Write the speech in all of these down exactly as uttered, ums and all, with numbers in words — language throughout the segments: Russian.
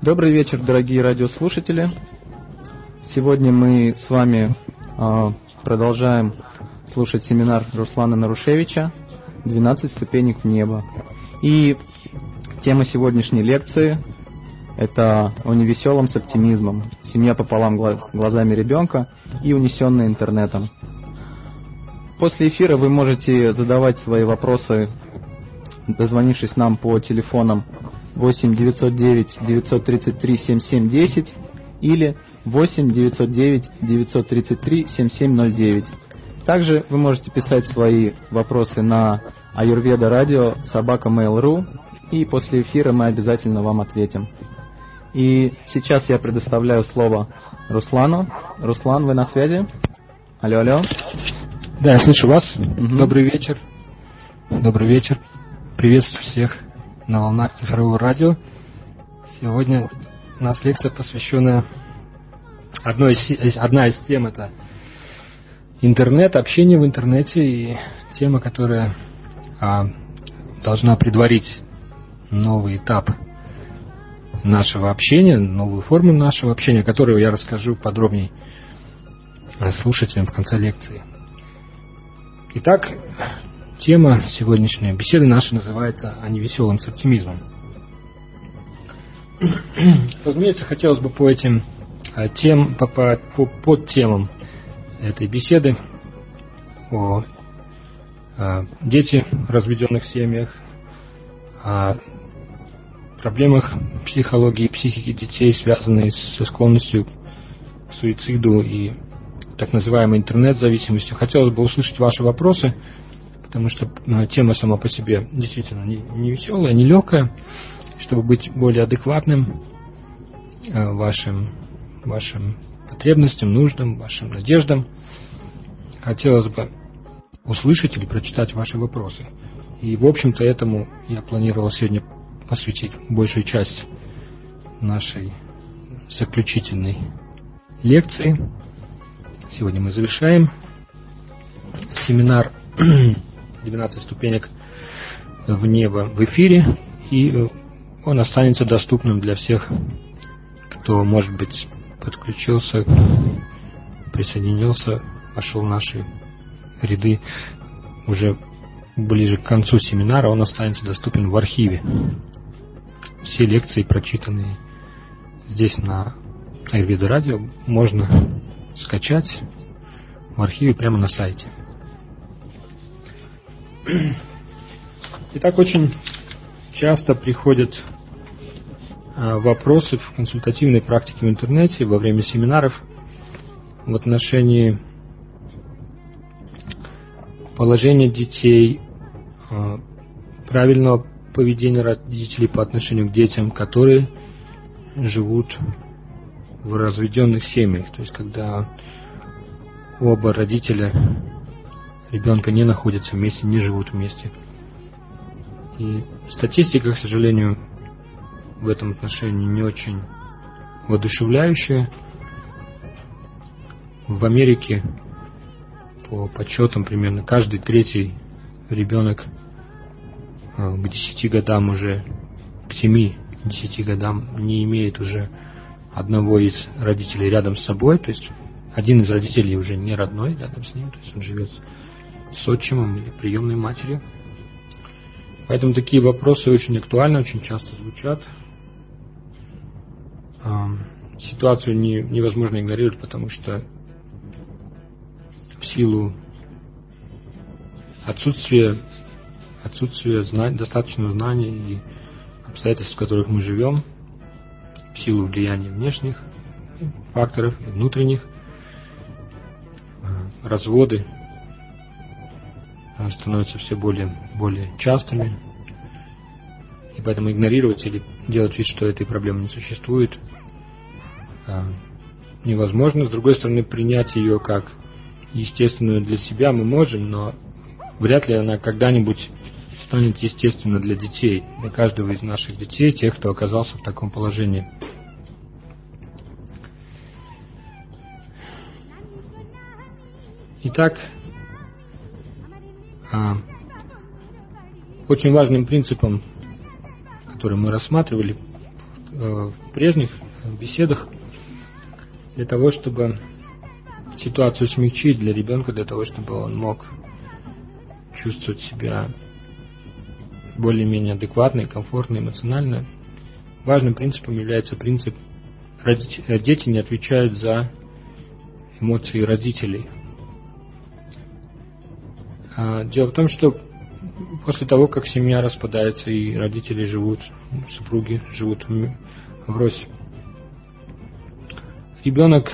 Добрый вечер, дорогие радиослушатели. Сегодня мы с вами э, продолжаем слушать семинар Руслана Нарушевича «двенадцать ступенек в небо». И тема сегодняшней лекции – это о невеселом с оптимизмом, семья пополам глазами ребенка и унесенная интернетом. После эфира вы можете задавать свои вопросы, дозвонившись нам по телефонам восемь девятьсот девять девятьсот тридцать три семьдесят семь десять или восемь девятьсот девять девятьсот тридцать три семьдесят семь ноль девять. Также вы можете писать свои вопросы на аюрведа радио собака мейл точка ру, и после эфира мы обязательно вам ответим. И сейчас я предоставляю слово Руслану. Руслан, вы на связи? Алло, алло. Да, я слышу вас. Угу. Добрый вечер. Добрый вечер. Приветствую всех на волнах цифрового радио. Сегодня у нас лекция, посвященная одной из, одна из тем, это интернет, общение в интернете, и тема, которая а, должна предварить новый этап нашего общения, новую форму нашего общения, которую я расскажу подробнее слушателям в конце лекции. Итак, тема сегодняшней беседы нашей называется «О невеселом с оптимизмом». Разумеется, хотелось бы по этим тем, по, по, по подтемам этой беседы о, о детях в разведенных семьях, о проблемах психологии и психики детей, связанные со склонностью к суициду и так называемой интернет-зависимостью. Хотелось бы услышать ваши вопросы, потому что тема сама по себе действительно не, не веселая, не легкая. Чтобы быть более адекватным вашим, вашим потребностям, нуждам, вашим надеждам, хотелось бы услышать или прочитать ваши вопросы. И, в общем-то, этому я планировал сегодня посвятить большую часть нашей заключительной лекции. Сегодня мы завершаем семинар двенадцать ступенек в небо в эфире, и он останется доступным для всех, кто, может быть, подключился, присоединился, вошел в наши ряды уже ближе к концу семинара. Он останется доступен в архиве. Все лекции, прочитанные здесь на Аюрведа радио, можно скачать в архиве прямо на сайте. Итак, очень часто приходят вопросы в консультативной практике в интернете во время семинаров в отношении положения детей, правильного поведения родителей по отношению к детям, которые живут в разведенных семьях. То есть, когда оба родителя ребенка не находятся вместе, не живут вместе. И статистика, к сожалению, в этом отношении не очень воодушевляющая. В Америке, по подсчетам, примерно каждый третий ребенок к десяти годам уже, к семи-десяти годам не имеет уже одного из родителей рядом с собой, то есть один из родителей уже не родной рядом с ним, то есть он живет с отчимом или приемной матерью. Поэтому такие вопросы очень актуальны, очень часто звучат. Ситуацию не, невозможно игнорировать, потому что в силу отсутствия, отсутствия знань, достаточного знания и обстоятельств, в которых мы живем, в силу влияния внешних факторов и внутренних, разводы становятся все более, более частыми. И поэтому игнорировать или делать вид, что этой проблемы не существует, невозможно. С другой стороны, принять ее как естественную для себя мы можем, но вряд ли она когда-нибудь станет естественно для детей, для каждого из наших детей, тех, кто оказался в таком положении. Итак, очень важным принципом, который мы рассматривали в прежних беседах для того, чтобы ситуацию смягчить для ребенка, для того, чтобы он мог чувствовать себя более-менее адекватно и комфортно, эмоционально. Важным принципом является принцип: дети не отвечают за эмоции родителей. Дело в том, что после того, как семья распадается и родители живут, супруги живут врозь, ребенок,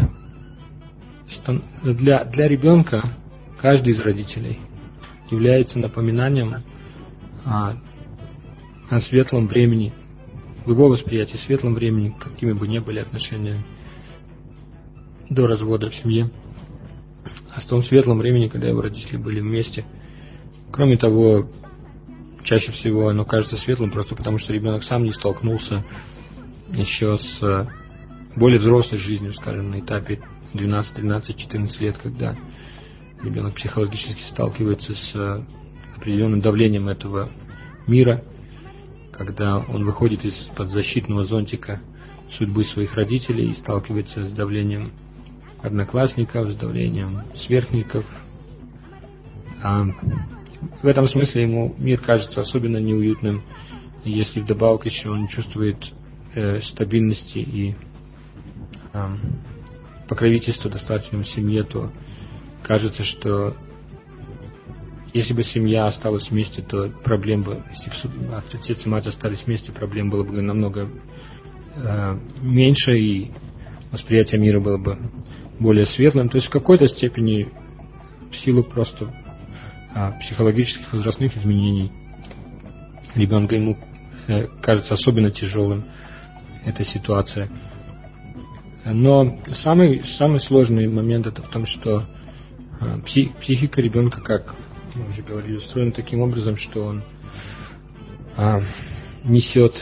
для, для ребенка каждый из родителей является напоминанием о, о светлом времени, в его восприятии светлом времени, какими бы ни были отношения до развода в семье, о том светлом времени, когда его родители были вместе. Кроме того, чаще всего оно кажется светлым просто потому, что ребенок сам не столкнулся еще с более взрослой жизнью, скажем, на этапе двенадцать, тринадцать, четырнадцать лет, когда ребенок психологически сталкивается с определенным давлением этого мира, когда он выходит из-под защитного зонтика судьбы своих родителей и сталкивается с давлением одноклассников, с давлением сверстников. А в этом смысле ему мир кажется особенно неуютным, если вдобавок еще он чувствует э, стабильности и э, покровительства достаточно в семье, то кажется, что если бы семья осталась вместе, то проблем бы, если бы отец и мать остались вместе, проблем было бы намного э, меньше, и восприятие мира было бы более светлым. То есть в какой-то степени, в силу просто а, психологических возрастных изменений ребенка, ему э, кажется особенно тяжелым эта ситуация. Но самый, самый сложный момент это в том, что э, псих, психика ребенка, как мы уже говорили, устроена таким образом, что он а, несет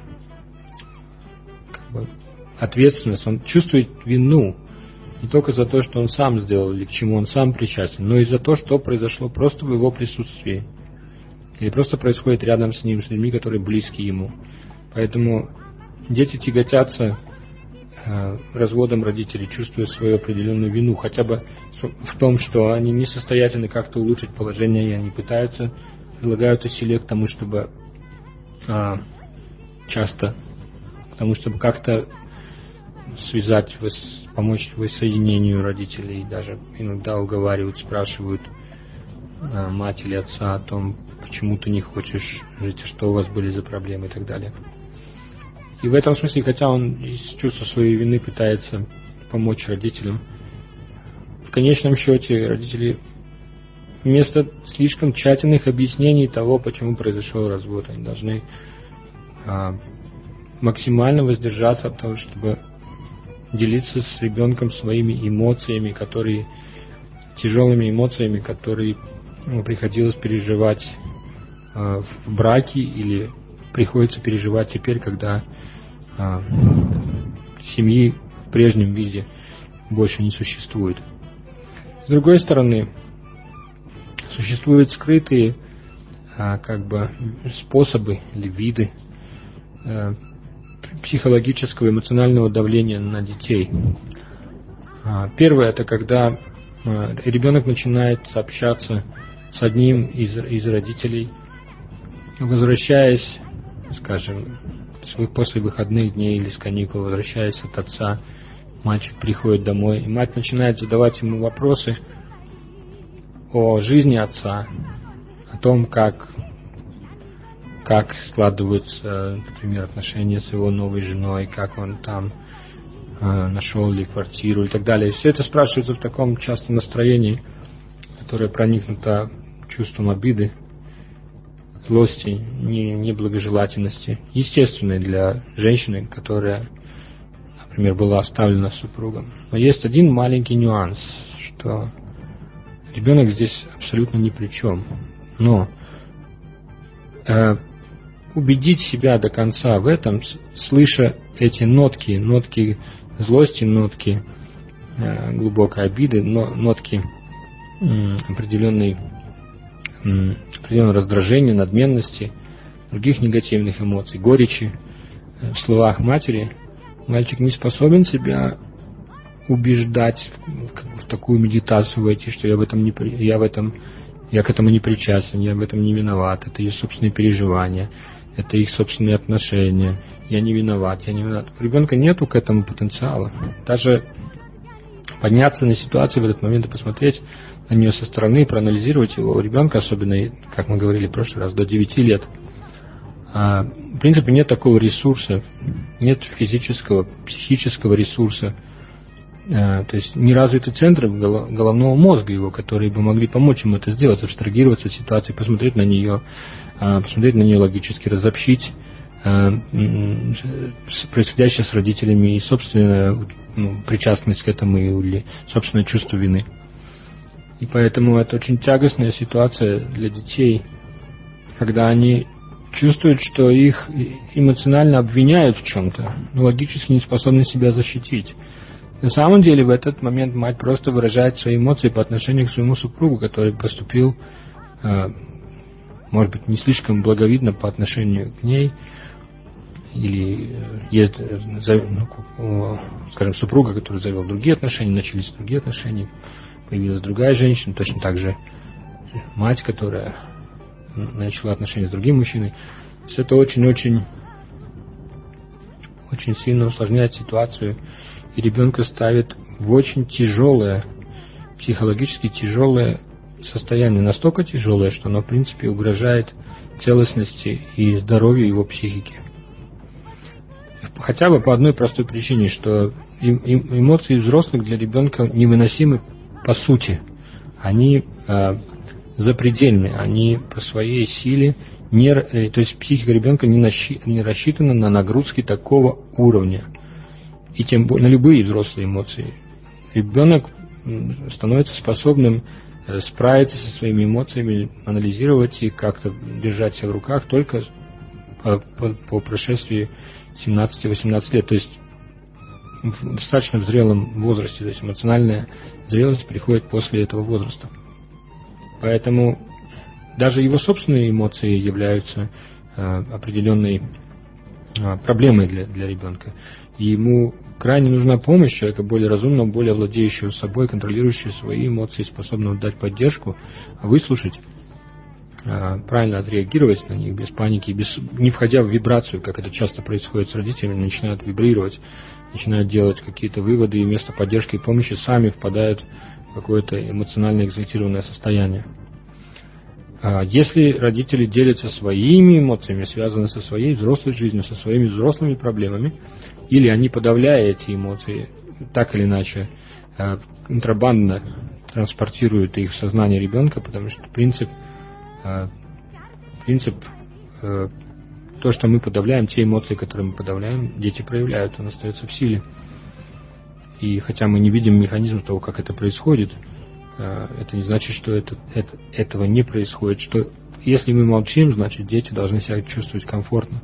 как бы ответственность, он чувствует вину не только за то, что он сам сделал или к чему он сам причастен, но и за то, что произошло просто в его присутствии или просто происходит рядом с ним, с людьми, которые близки ему. Поэтому дети тяготятся э, разводом родителей, чувствуя свою определенную вину, хотя бы в том, что они не состоятельны как-то улучшить положение, и они пытаются, прилагают усилия к тому, чтобы э, часто, к тому, чтобы как-то связать, помочь воссоединению родителей, даже иногда уговаривают, спрашивают а, мать или отца о том, почему ты не хочешь жить, что у вас были за проблемы и так далее. И в этом смысле, хотя он из чувства своей вины пытается помочь родителям, в конечном счете родители вместо слишком тщательных объяснений того, почему произошел развод, они должны а, максимально воздержаться от того, чтобы делиться с ребенком своими эмоциями, которые, тяжелыми эмоциями, которые ну, приходилось переживать э, в браке или приходится переживать теперь, когда э, семьи в прежнем виде больше не существует. С другой стороны, существуют скрытые э, как бы способы или виды э, психологического, эмоционального давления на детей. Первое — это когда ребенок начинает общаться с одним из, из родителей, возвращаясь, скажем, после выходных дней или с каникул, возвращаясь от отца, мальчик приходит домой, и мать начинает задавать ему вопросы о жизни отца, о том, как как складываются, например, отношения с его новой женой, как он там э, нашел ли квартиру и так далее. Все это спрашивается в таком часто настроении, которое проникнуто чувством обиды, злости, неблагожелательности, естественной для женщины, которая, например, была оставлена супругом. Но есть один маленький нюанс, что ребенок здесь абсолютно ни при чем. Но э, убедить себя до конца в этом, слыша эти нотки, нотки злости, нотки э, глубокой обиды, но, нотки э, определенной, э, определенного раздражения, надменности, других негативных эмоций, горечи, в словах матери, мальчик не способен себя убеждать в, в такую медитацию войти, что я в этом не я в этом я к этому не причастен, я в этом не виноват, это их собственные переживания, это их собственные отношения, я не виноват, я не виноват. У ребенка нету к этому потенциала. Даже подняться на ситуацию в этот момент и посмотреть на нее со стороны, проанализировать его. У ребенка, особенно, как мы говорили в прошлый раз, до девяти лет, в принципе, нет такого ресурса, нет физического, психического ресурса, то есть не развиты центры головного мозга его, которые бы могли помочь ему это сделать, абстрагироваться от ситуации, посмотреть на нее, посмотреть на нее логически, разобщить происходящее с родителями и собственная ну, причастность к этому или собственное чувство вины. И поэтому это очень тягостная ситуация для детей, когда они чувствуют, что их эмоционально обвиняют в чем-то, но логически не способны себя защитить. На самом деле в этот момент мать просто выражает свои эмоции по отношению к своему супругу, который поступил, может быть, не слишком благовидно по отношению к ней, или есть, ну, скажем, супруга, который завел другие отношения, начались другие отношения, появилась другая женщина, точно так же мать, которая начала отношения с другим мужчиной. То есть это очень-очень очень сильно усложняет ситуацию, и ребенка ставит в очень тяжелое, психологически тяжелое состояние, настолько тяжелое, что оно, в принципе, угрожает целостности и здоровью его психики. Хотя бы по одной простой причине, что эмоции взрослых для ребенка невыносимы по сути. Они э, запредельны, они по своей силе, не, э, то есть психика ребенка не, нащи, не рассчитана на нагрузки такого уровня. И тем более на любые взрослые эмоции. Ребенок становится способным справиться со своими эмоциями, анализировать их, как-то держать себя в руках только по, по, по прошествии семнадцати-восемнадцати лет. То есть в достаточно в зрелом возрасте. То есть эмоциональная зрелость приходит после этого возраста. Поэтому даже его собственные эмоции являются э, определенной э, проблемой для, для ребенка. И ему крайне нужна помощь человека более разумного, более владеющего собой, контролирующего свои эмоции, способного дать поддержку, выслушать, правильно отреагировать на них без паники, без, не входя в вибрацию, как это часто происходит с родителями, начинают вибрировать, начинают делать какие-то выводы, и вместо поддержки и помощи сами впадают в какое-то эмоционально экзальтированное состояние. Если родители делятся своими эмоциями, связаны со своей взрослой жизнью, со своими взрослыми проблемами, или они, подавляя эти эмоции, так или иначе, контрабандно транспортируют их в сознание ребенка, потому что принцип, принцип то, что мы подавляем, те эмоции, которые мы подавляем, дети проявляют, он остается в силе. И хотя мы не видим механизм того, как это происходит, это не значит, что это, это, этого не происходит. Что если мы молчим, значит дети должны себя чувствовать комфортно.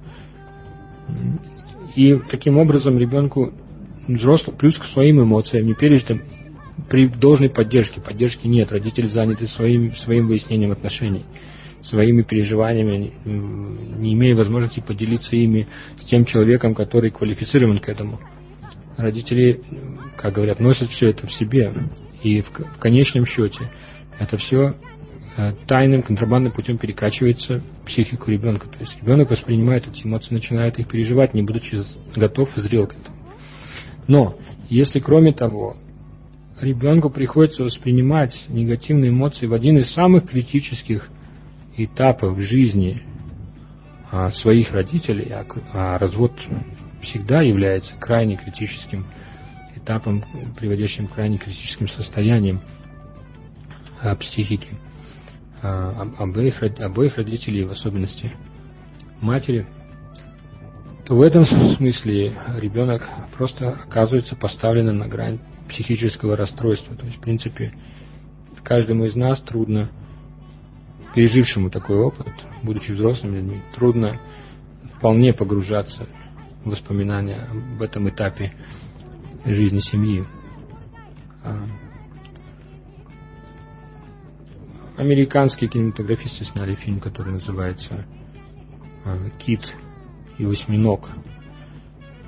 И таким образом ребенку взрослый плюс к своим эмоциям не пережитым при должной поддержке. Поддержки нет. Родители заняты своим, своим выяснением отношений, своими переживаниями, не имея возможности поделиться ими с тем человеком, который квалифицирован к этому. Родители, как говорят, носят все это в себе. И в, в конечном счете это все э, тайным, контрабандным путем перекачивается в психику ребенка. То есть ребенок воспринимает эти эмоции, начинает их переживать, не будучи готов и зрел к этому. Но если кроме того ребенку приходится воспринимать негативные эмоции в один из самых критических этапов в жизни а, своих родителей, а, а развод всегда является крайне критическим этапом, приводящим к крайне критическим состояниям а, психики а, обоих, обоих родителей, в особенности матери, то в этом смысле ребенок просто оказывается поставленным на грань психического расстройства. То есть, в принципе, каждому из нас трудно, пережившему такой опыт, будучи взрослыми людьми, трудно вполне погружаться в воспоминания об этом этапе жизни семьи. Американские кинематографисты сняли фильм, который называется «Кит и восьминог».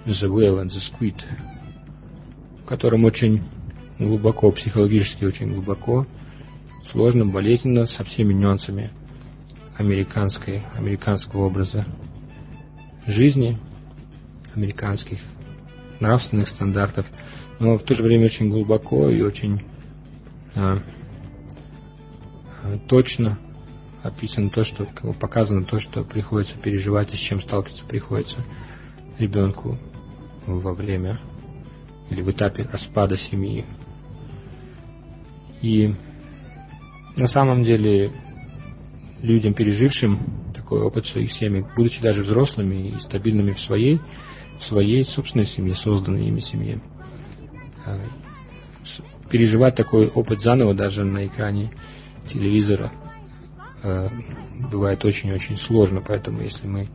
The Whale and the Squid, в котором очень глубоко, психологически очень глубоко, сложно, болезненно, со всеми нюансами американской, американского образа жизни, американских нравственных стандартов, но в то же время очень глубоко и очень а, а, точно описано то, что показано то, что приходится переживать и с чем сталкиваться приходится ребенку во время или в этапе распада семьи. И на самом деле людям, пережившим такой опыт в своих семьях, будучи даже взрослыми и стабильными в своей, в своей собственной семье, созданной ими семье, переживать такой опыт заново даже на экране телевизора бывает очень-очень сложно. Поэтому если мы...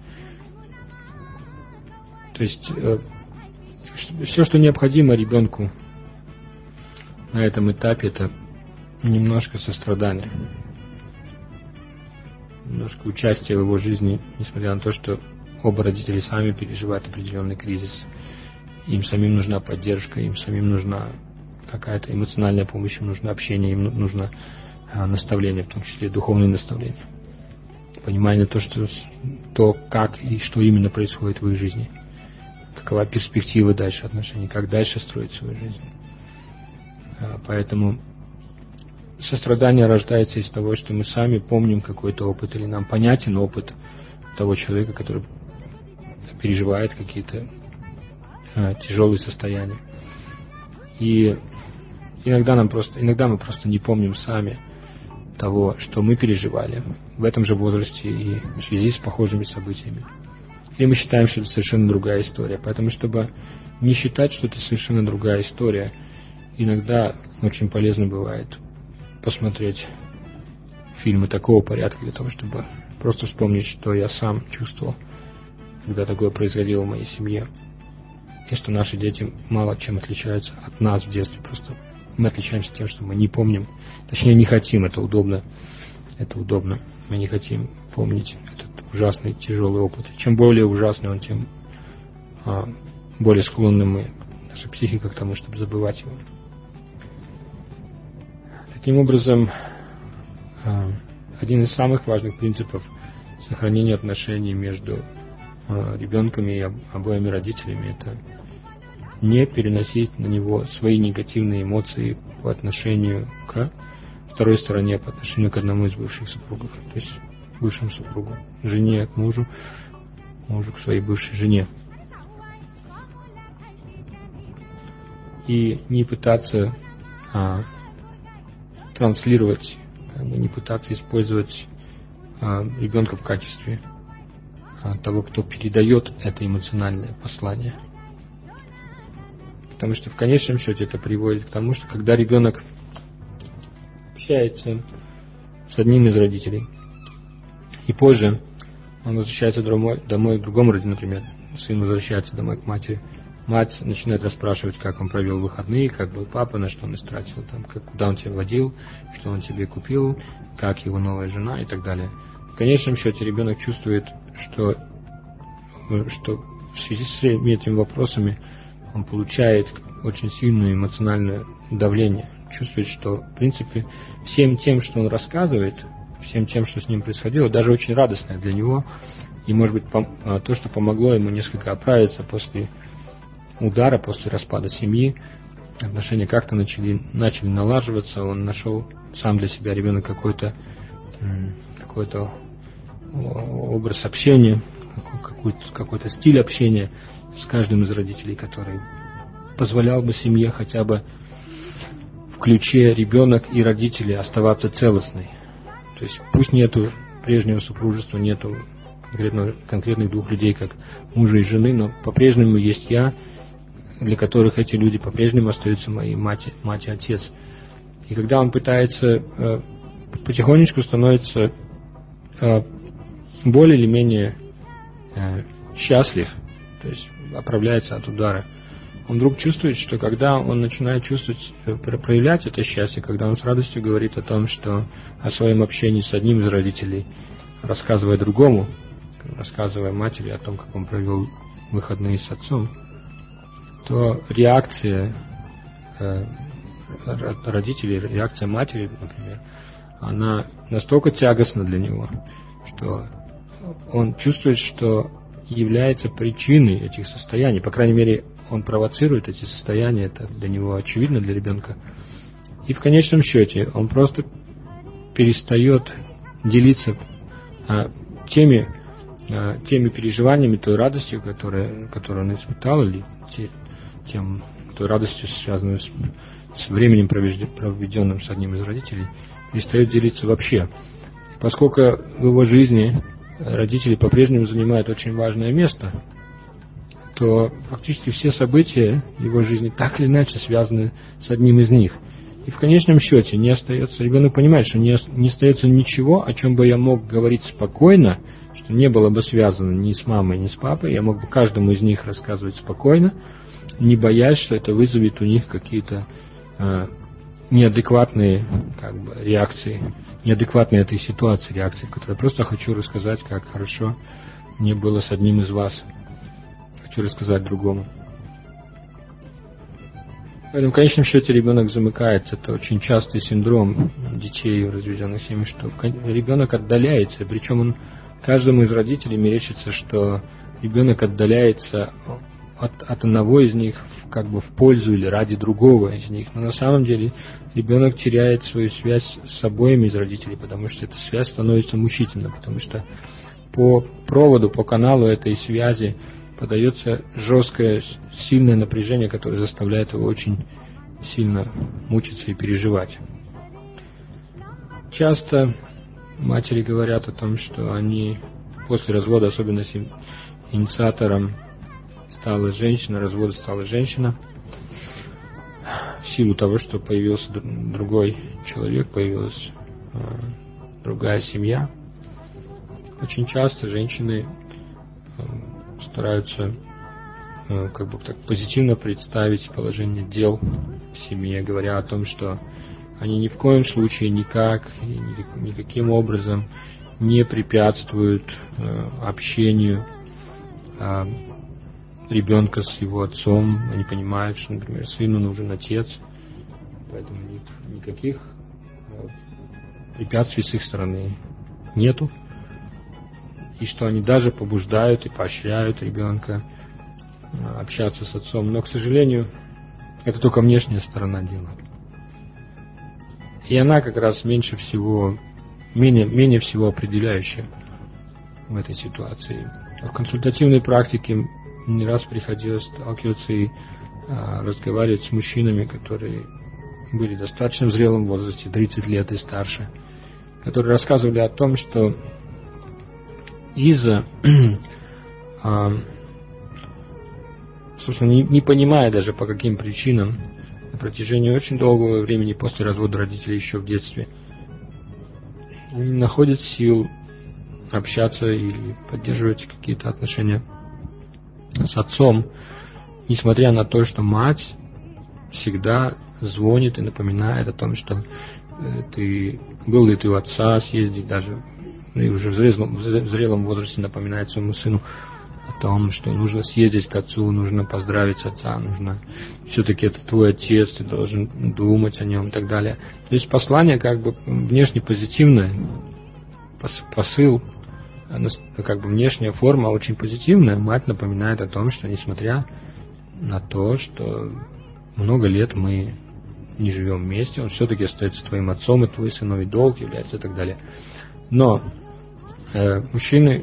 То есть все, что необходимо ребенку на этом этапе, это немножко сострадания, немножко участия в его жизни, несмотря на то, что оба родителя сами переживают определенный кризис. Им самим нужна поддержка, им самим нужна какая-то эмоциональная помощь, им нужно общение, им нужно наставление, в том числе духовные наставления. Понимание то, что, то, как и что именно происходит в их жизни. Какова перспектива дальше отношений, как дальше строить свою жизнь. Поэтому сострадание рождается из того, что мы сами помним какой-то опыт, или нам понятен опыт того человека, который переживает какие-то а, тяжелые состояния. И иногда нам просто, иногда мы просто не помним сами того, что мы переживали в этом же возрасте и в связи с похожими событиями. Или мы считаем, что это совершенно другая история. Поэтому, чтобы не считать, что это совершенно другая история, иногда очень полезно бывает посмотреть фильмы такого порядка для того, чтобы просто вспомнить, что я сам чувствовал, когда такое происходило в моей семье. И что наши дети мало чем отличаются от нас в детстве. Просто мы отличаемся тем, что мы не помним, точнее не хотим, это удобно. Это удобно. Мы не хотим помнить этот ужасный, тяжелый опыт. Чем более ужасный он, тем а, более склонны мы, наша психика, к тому, чтобы забывать его. Таким образом, а, один из самых важных принципов сохранения отношений между а, ребенком и обоими родителями – это не переносить на него свои негативные эмоции по отношению к второй стороне, по отношению к одному из бывших супругов, то есть бывшему супругу, жене к мужу, мужу к своей бывшей жене. И не пытаться а, транслировать, как бы не пытаться использовать а, ребенка в качестве а, того, кто передает это эмоциональное послание. Потому что в конечном счете это приводит к тому, что когда ребенок общается с одним из родителей, и позже он возвращается домой, домой к другому родителю, например, сын возвращается домой к матери, мать начинает расспрашивать, как он провел выходные, как был папа, на что он истратил, там, как, куда он тебя водил, что он тебе купил, как его новая жена и так далее. В конечном счете ребенок чувствует, что, что в связи с этими вопросами он получает очень сильное эмоциональное давление. Чувствует, что, в принципе, всем тем, что он рассказывает, всем тем, что с ним происходило, даже очень радостное для него, и, может быть, то, что помогло ему несколько оправиться после удара, после распада семьи, отношения как-то начали, начали налаживаться, он нашел сам для себя, ребенок, какой-то, какой-то образ общения, какой-то, какой-то стиль общения с каждым из родителей, который позволял бы семье хотя бы в ключе ребенок и родители оставаться целостной. То есть пусть нету прежнего супружества, нету конкретно, конкретных двух людей, как мужа и жены, но по-прежнему есть я, для которых эти люди по-прежнему остаются моей мать, мать и отец. И когда он пытается, э, потихонечку становится э, более или менее э, счастлив, то есть оправляется от удара, он вдруг чувствует, что когда он начинает чувствовать, проявлять это счастье, когда он с радостью говорит о том, что о своем общении с одним из родителей, рассказывая другому, рассказывая матери о том, как он провел выходные с отцом, то реакция э, родителей, реакция матери, например, она настолько тягостна для него, что он чувствует, что является причиной этих состояний. По крайней мере, он провоцирует эти состояния, это для него очевидно, для ребенка. И в конечном счете он просто перестает делиться а, теми, а, теми переживаниями, той радостью, которая, которую он испытал, или те, тем, той радостью, связанной с, с временем, проведенным с одним из родителей, перестает делиться вообще. Поскольку в его жизни родители по-прежнему занимают очень важное место, то фактически все события его жизни так или иначе связаны с одним из них. И в конечном счете не остается, ребенок понимает, что не, не остается ничего, о чем бы я мог говорить спокойно, что не было бы связано ни с мамой, ни с папой. Я мог бы каждому из них рассказывать спокойно, не боясь, что это вызовет у них какие-то э, неадекватные как бы, реакции, неадекватные этой ситуации реакции, в которой я просто хочу рассказать, как хорошо мне было с одним из вас. Хочу рассказать другому. Поэтому в конечном счете ребенок замыкается. Это очень частый синдром детей в разведенных семьях, что ребенок отдаляется. Причем он, каждому из родителей мерещится, что ребенок отдаляется от, от одного из них как бы в пользу или ради другого из них. Но на самом деле ребенок теряет свою связь с обоими из родителей, потому что эта связь становится мучительной, потому что по проводу, по каналу этой связи подается жесткое, сильное напряжение, которое заставляет его очень сильно мучиться и переживать. Часто матери говорят о том, что они после развода, особенно если инициатором стала женщина, развода стала женщина, в силу того, что появился другой человек, появилась э, другая семья. Очень часто женщины э, стараются э, как бы так позитивно представить положение дел в семье, говоря о том, что они ни в коем случае никак, никаким образом не препятствуют э, общению э, ребенка с его отцом. Они понимают, что, например, сыну нужен отец, поэтому никаких э, препятствий с их стороны нету. И что они даже побуждают и поощряют ребенка общаться с отцом. Но, к сожалению, это только внешняя сторона дела. И она как раз меньше всего, менее, менее всего определяющая в этой ситуации. В консультативной практике не раз приходилось сталкиваться и а, разговаривать с мужчинами, которые были достаточно в зрелом возрасте, тридцать лет и старше, которые рассказывали о том, что из-за, а, собственно, не, не понимая даже по каким причинам, на протяжении очень долгого времени после развода родителей еще в детстве, они не находят сил общаться или поддерживать какие-то отношения с отцом, несмотря на то, что мать всегда звонит и напоминает о том, что э, ты был ли ты у отца, съездить даже, и уже в зрелом, в зрелом возрасте напоминает своему сыну о том, что нужно съездить к отцу, нужно поздравить отца, нужно, все-таки это твой отец, ты должен думать о нем и так далее. То есть послание как бы внешне позитивное, посыл, как бы внешняя форма очень позитивная. Мать напоминает о том, что несмотря на то, что много лет мы не живем вместе, он все-таки остается твоим отцом, и твой сыновий долг является и так далее. Но э, мужчины,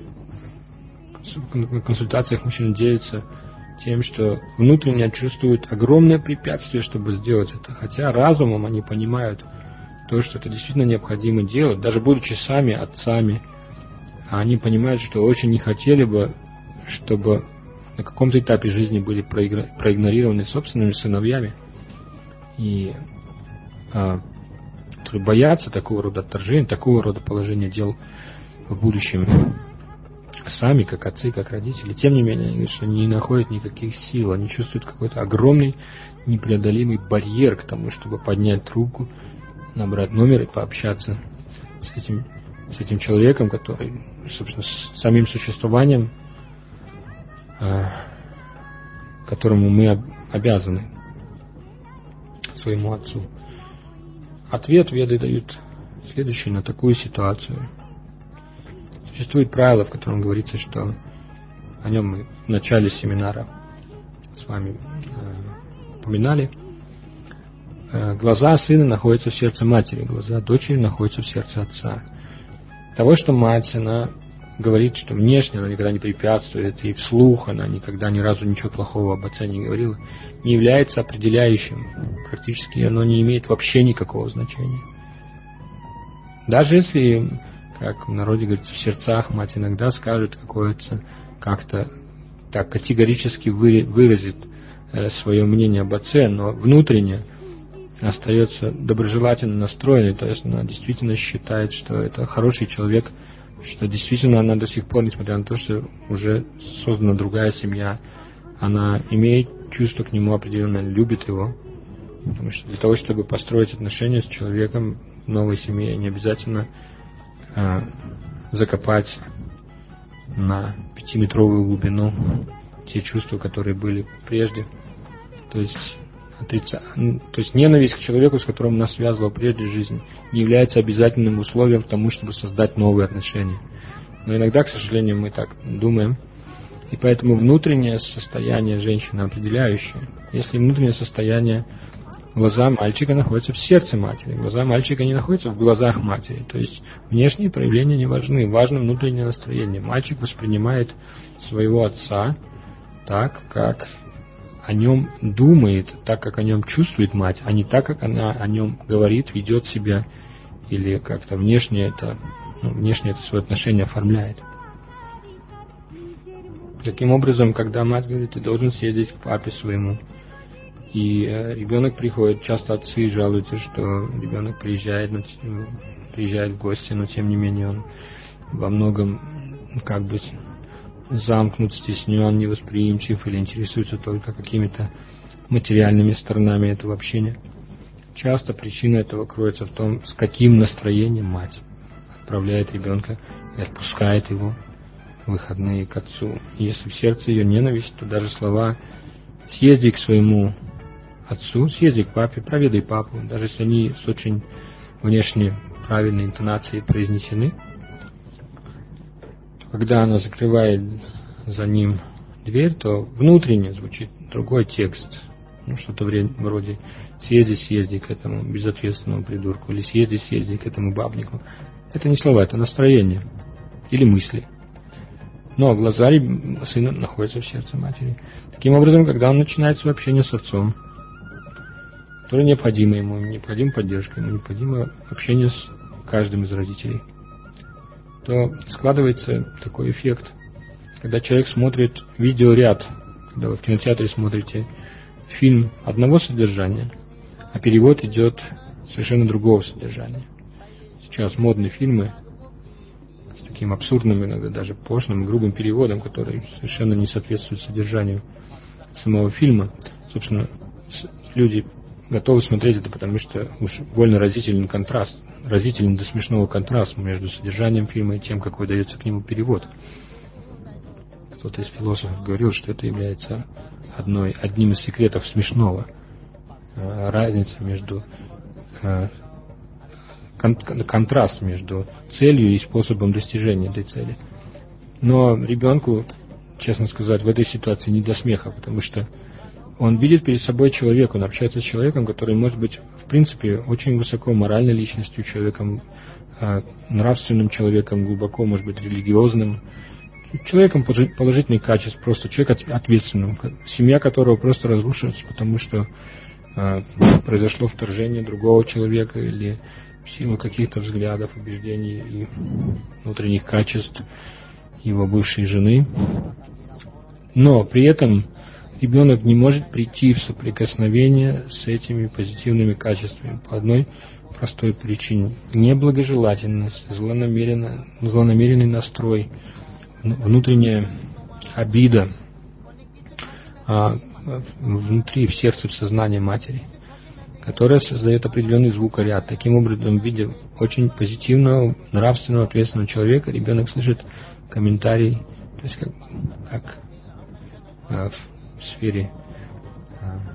в консультациях мужчины делятся тем, что внутренне чувствуют огромное препятствие, чтобы сделать это. Хотя разумом они понимают то, что это действительно необходимо делать, даже будучи сами отцами, они понимают, что очень не хотели бы, чтобы на каком-то этапе жизни были проигнорированы собственными сыновьями, и а, боятся такого рода отторжения, такого рода положения дел в будущем сами, как отцы, как родители. Тем не менее, они говорят, что не находят никаких сил, они чувствуют какой-то огромный, непреодолимый барьер к тому, чтобы поднять трубку, набрать номер и пообщаться с этим, с этим человеком, который, собственно, с самим существованием, которому мы обязаны своему отцу. Ответ веды дают следующий на такую ситуацию. Существует правило, в котором говорится, что о нем мы в начале семинара с вами э, упоминали. Э, глаза сына находятся в сердце матери, глаза дочери находятся в сердце отца. Того, что мать, она говорит, что внешне она никогда не препятствует, и вслух она никогда ни разу ничего плохого об отце не говорила, не является определяющим. Практически оно не имеет вообще никакого значения. Даже если, как в народе говорится, в сердцах мать иногда скажет какое-то, как-то так категорически выразит свое мнение об отце, но внутренне остается доброжелательно настроенной, то есть она действительно считает, что это хороший человек, что действительно она до сих пор, несмотря на то, что уже создана другая семья, она имеет чувство к нему определенное, любит его. Потому что для того, чтобы построить отношения с человеком в новой семье, не обязательно э, закопать на пятиметровую глубину те чувства, которые были прежде. То есть, отрица... то есть ненависть к человеку, с которым нас связывала прежде жизнь, не является обязательным условием к тому, чтобы создать новые отношения. Но иногда, к сожалению, мы так думаем. И поэтому внутреннее состояние женщины определяющее. Если внутреннее состояние, глаза мальчика находятся в сердце матери, глаза мальчика не находятся в глазах матери. То есть внешние проявления не важны, важно внутреннее настроение. Мальчик воспринимает своего отца так, как о нем думает, так, как о нем чувствует мать, а не так, как она о нем говорит, ведет себя или как-то внешне это, ну, внешне это свое отношение оформляет. Таким образом, когда мать говорит, ты должен съездить к папе своему, и э, ребенок приходит, часто отцы жалуются, что ребенок приезжает, но, приезжает в гости, но тем не менее он во многом как бы замкнут, стеснен, невосприимчив или интересуется только какими-то материальными сторонами этого общения. Часто причина этого кроется в том, с каким настроением мать отправляет ребенка и отпускает его в выходные к отцу. Если в сердце ее ненависть, то даже слова «съезди к своему отцу», «съезди к папе», «проведай папу», даже если они с очень внешне правильной интонацией произнесены, когда она закрывает за ним дверь, то внутренне звучит другой текст. Ну, что-то вроде «съезди, съезди к этому безответственному придурку» или «съезди, съезди к этому бабнику». Это не слова, это настроение или мысли. Но глаза сына находятся в сердце матери. Таким образом, когда он начинает свое общение с отцом, которое необходимо ему, необходима поддержка, ему необходимо общение с каждым из родителей, то складывается такой эффект, когда человек смотрит видеоряд, когда вы в кинотеатре смотрите фильм одного содержания, а перевод идет совершенно другого содержания. Сейчас модные фильмы с таким абсурдным, иногда даже пошлым, грубым переводом, который совершенно не соответствует содержанию самого фильма. Собственно, люди готовы смотреть это, потому что уж больно разительный контраст, разительный до смешного контраст между содержанием фильма и тем, какой дается к нему перевод. Кто-то из философов говорил, что это является одной, одним из секретов смешного. Разница между кон, контраст между целью и способом достижения этой цели. Но ребенку, честно сказать, в этой ситуации не до смеха, потому что он видит перед собой человека, он общается с человеком, который может быть, в принципе, очень высоко моральной личностью, человеком, нравственным человеком, глубоко, может быть, религиозным, человеком положительных качеств, просто человек ответственным, семья которого просто разрушится, потому что произошло вторжение другого человека или в силу каких-то взглядов, убеждений и внутренних качеств его бывшей жены. Но при этом ребенок не может прийти в соприкосновение с этими позитивными качествами по одной простой причине. Неблагожелательность, злонамеренный, злонамеренный настрой, внутренняя обида а, внутри, в сердце, в сознании матери, которая создает определенный звукоряд. Таким образом, в виде очень позитивного, нравственного, ответственного человека, ребенок слышит комментарий, то есть как, как а, в в сфере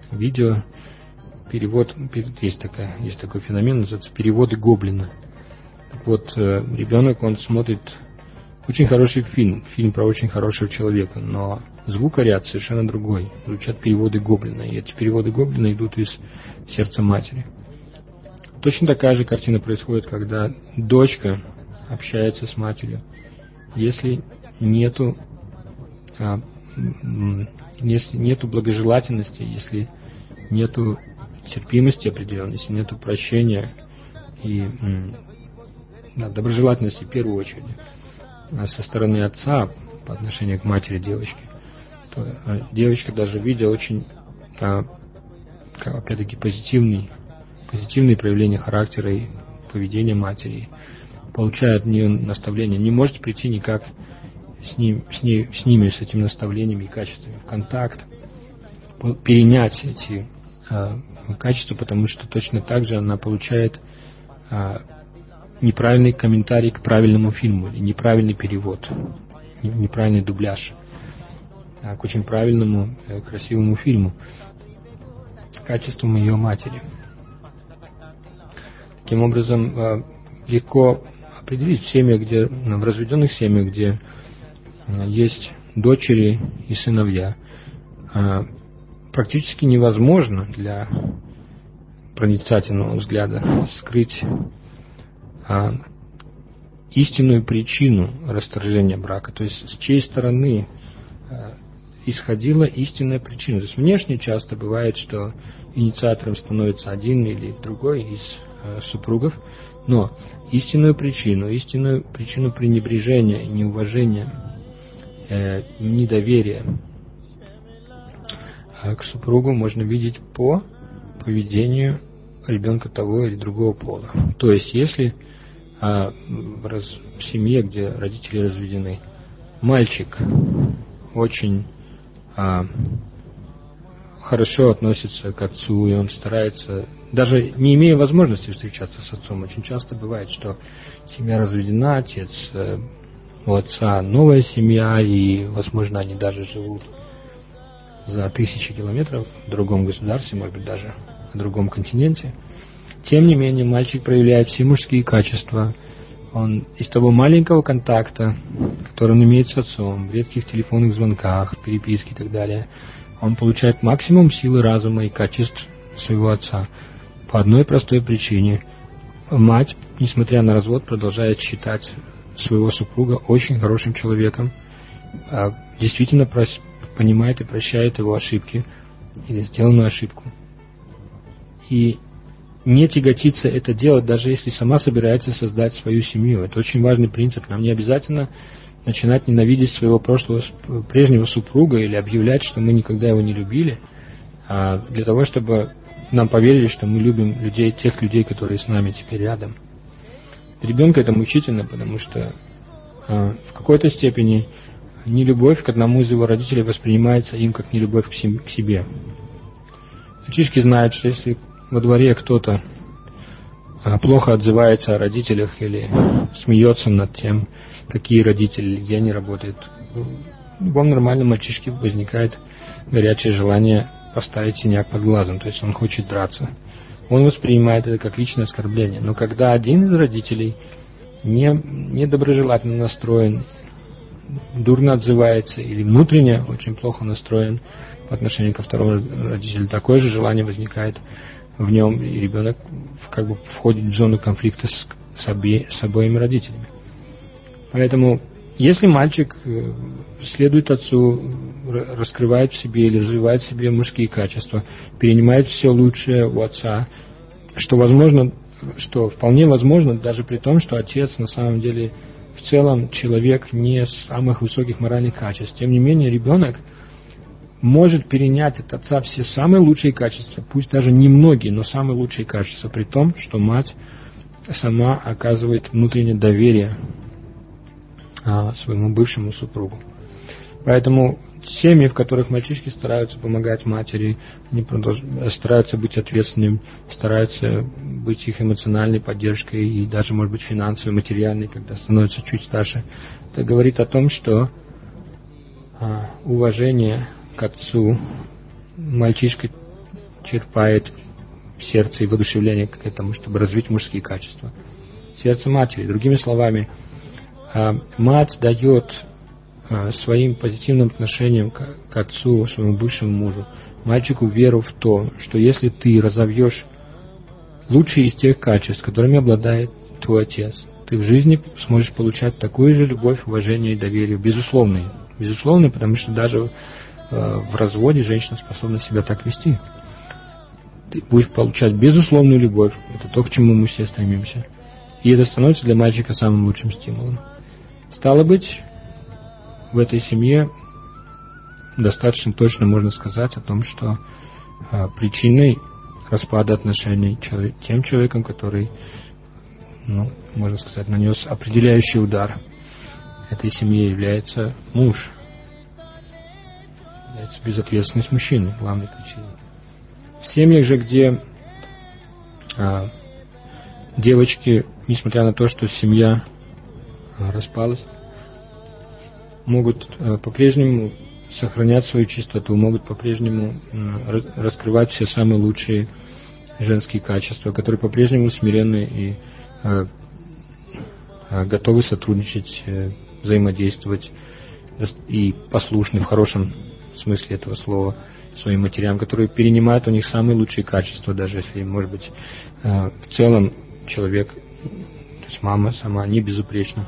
видео, перевод, есть, такая, есть такой феномен, называется переводы Гоблина. Так вот, ребенок, он смотрит очень хороший фильм, фильм про очень хорошего человека, но звукоряд совершенно другой. Звучат переводы Гоблина, и эти переводы Гоблина идут из сердца матери. Точно такая же картина происходит, когда дочка общается с матерью. Если нету, а, если нету благожелательности, если нету терпимости определенной, если нету прощения и да, доброжелательности в первую очередь со стороны отца по отношению к матери девочки, то девочка, даже видя очень, опять-таки, позитивный, позитивные проявления характера и поведения матери, получает от нее наставления, не может прийти никак с, ним, с, ней, с ними, с этими наставлениями и качествами в контакт, перенять эти а, качества, потому что точно так же она получает а, неправильный комментарий к правильному фильму, или неправильный перевод, неправильный дубляж а, к очень правильному, красивому фильму, качеством ее матери. Таким образом, легко определить в семьях, где, в разведенных семьях, где есть дочери и сыновья, практически невозможно для проницательного взгляда скрыть истинную причину расторжения брака, то есть с чьей стороны исходила истинная причина. То есть внешне часто бывает, что инициатором становится один или другой из супругов, но истинную причину, истинную причину пренебрежения, неуважения, э, недоверия к супругу можно видеть по поведению ребенка того или другого пола. То есть, если а, в, раз, в семье, где родители разведены, мальчик очень а, хорошо относится к отцу, и он старается, даже не имея возможности встречаться с отцом, очень часто бывает, что семья разведена, отец, у отца новая семья, и, возможно, они даже живут за тысячи километров в другом государстве, может быть, даже в другом континенте. Тем не менее, мальчик проявляет все мужские качества. Он из того маленького контакта, который он имеет с отцом, в редких телефонных звонках, переписке и так далее, он получает максимум силы разума и качеств своего отца. По одной простой причине. Мать, несмотря на развод, продолжает считать своего супруга очень хорошим человеком, действительно понимает и прощает его ошибки или сделанную ошибку. И не тяготиться это делать, даже если сама собирается создать свою семью. Это очень важный принцип. Нам не обязательно начинать ненавидеть своего прошлого, прежнего супруга или объявлять, что мы никогда его не любили, а для того, чтобы нам поверили, что мы любим людей, тех людей, которые с нами теперь рядом. Для ребенка это мучительно, потому что а, в какой-то степени нелюбовь к одному из его родителей воспринимается им как нелюбовь к себе. Мальчишки знают, что если во дворе кто-то а, плохо отзывается о родителях или смеется над тем, какие родители, где они работают, в любом нормальном мальчишке возникает горячее желание поставить синяк под глазом, то есть он хочет драться. Он воспринимает это как личное оскорбление. Но когда один из родителей не, недоброжелательно настроен, дурно отзывается или внутренне очень плохо настроен по отношению ко второму родителю, такое же желание возникает в нем, и ребенок как бы входит в зону конфликта с, с, обе, с обоими родителями. Поэтому, если мальчик следует отцу, раскрывает в себе или развивает в себе мужские качества, перенимает все лучшее у отца, что возможно, что вполне возможно, даже при том, что отец на самом деле в целом человек не самых высоких моральных качеств. Тем не менее, ребенок может перенять от отца все самые лучшие качества, пусть даже немногие, но самые лучшие качества, при том, что мать сама оказывает внутреннее доверие а, своему бывшему супругу. Поэтому семьи, в которых мальчишки стараются помогать матери, они продолж... стараются быть ответственными, стараются быть их эмоциональной поддержкой и даже, может быть, финансовой, материальной, когда становятся чуть старше, это говорит о том, что а, уважение к отцу мальчишка черпает в сердце и воодушевление к этому, чтобы развить мужские качества. Сердце матери. Другими словами, мать дает своим позитивным отношением к отцу, своему бывшему мужу, мальчику веру в то, что если ты разовьешь лучшие из тех качеств, которыми обладает твой отец, ты в жизни сможешь получать такую же любовь, уважение и доверие, безусловные. Безусловные, потому что даже в разводе женщина способна себя так вести. Ты будешь получать безусловную любовь. Это то, к чему мы все стремимся. И это становится для мальчика самым лучшим стимулом. Стало быть, в этой семье достаточно точно можно сказать о том, что а, причиной распада отношений человек, тем человеком, который, ну, можно сказать, нанес определяющий удар этой семье, является муж. Является безответственность мужчины, главной причиной. В семьях же, где а, девочки, несмотря на то, что семья а, распалась, могут а, по-прежнему сохранять свою чистоту, могут по-прежнему а, раскрывать все самые лучшие женские качества, которые по-прежнему смиренны и а, а, готовы сотрудничать, а, взаимодействовать и послушны в хорошем смысле этого слова своим матерям, которые перенимают у них самые лучшие качества, даже если, может быть, в целом человек, то есть мама сама не безупречна.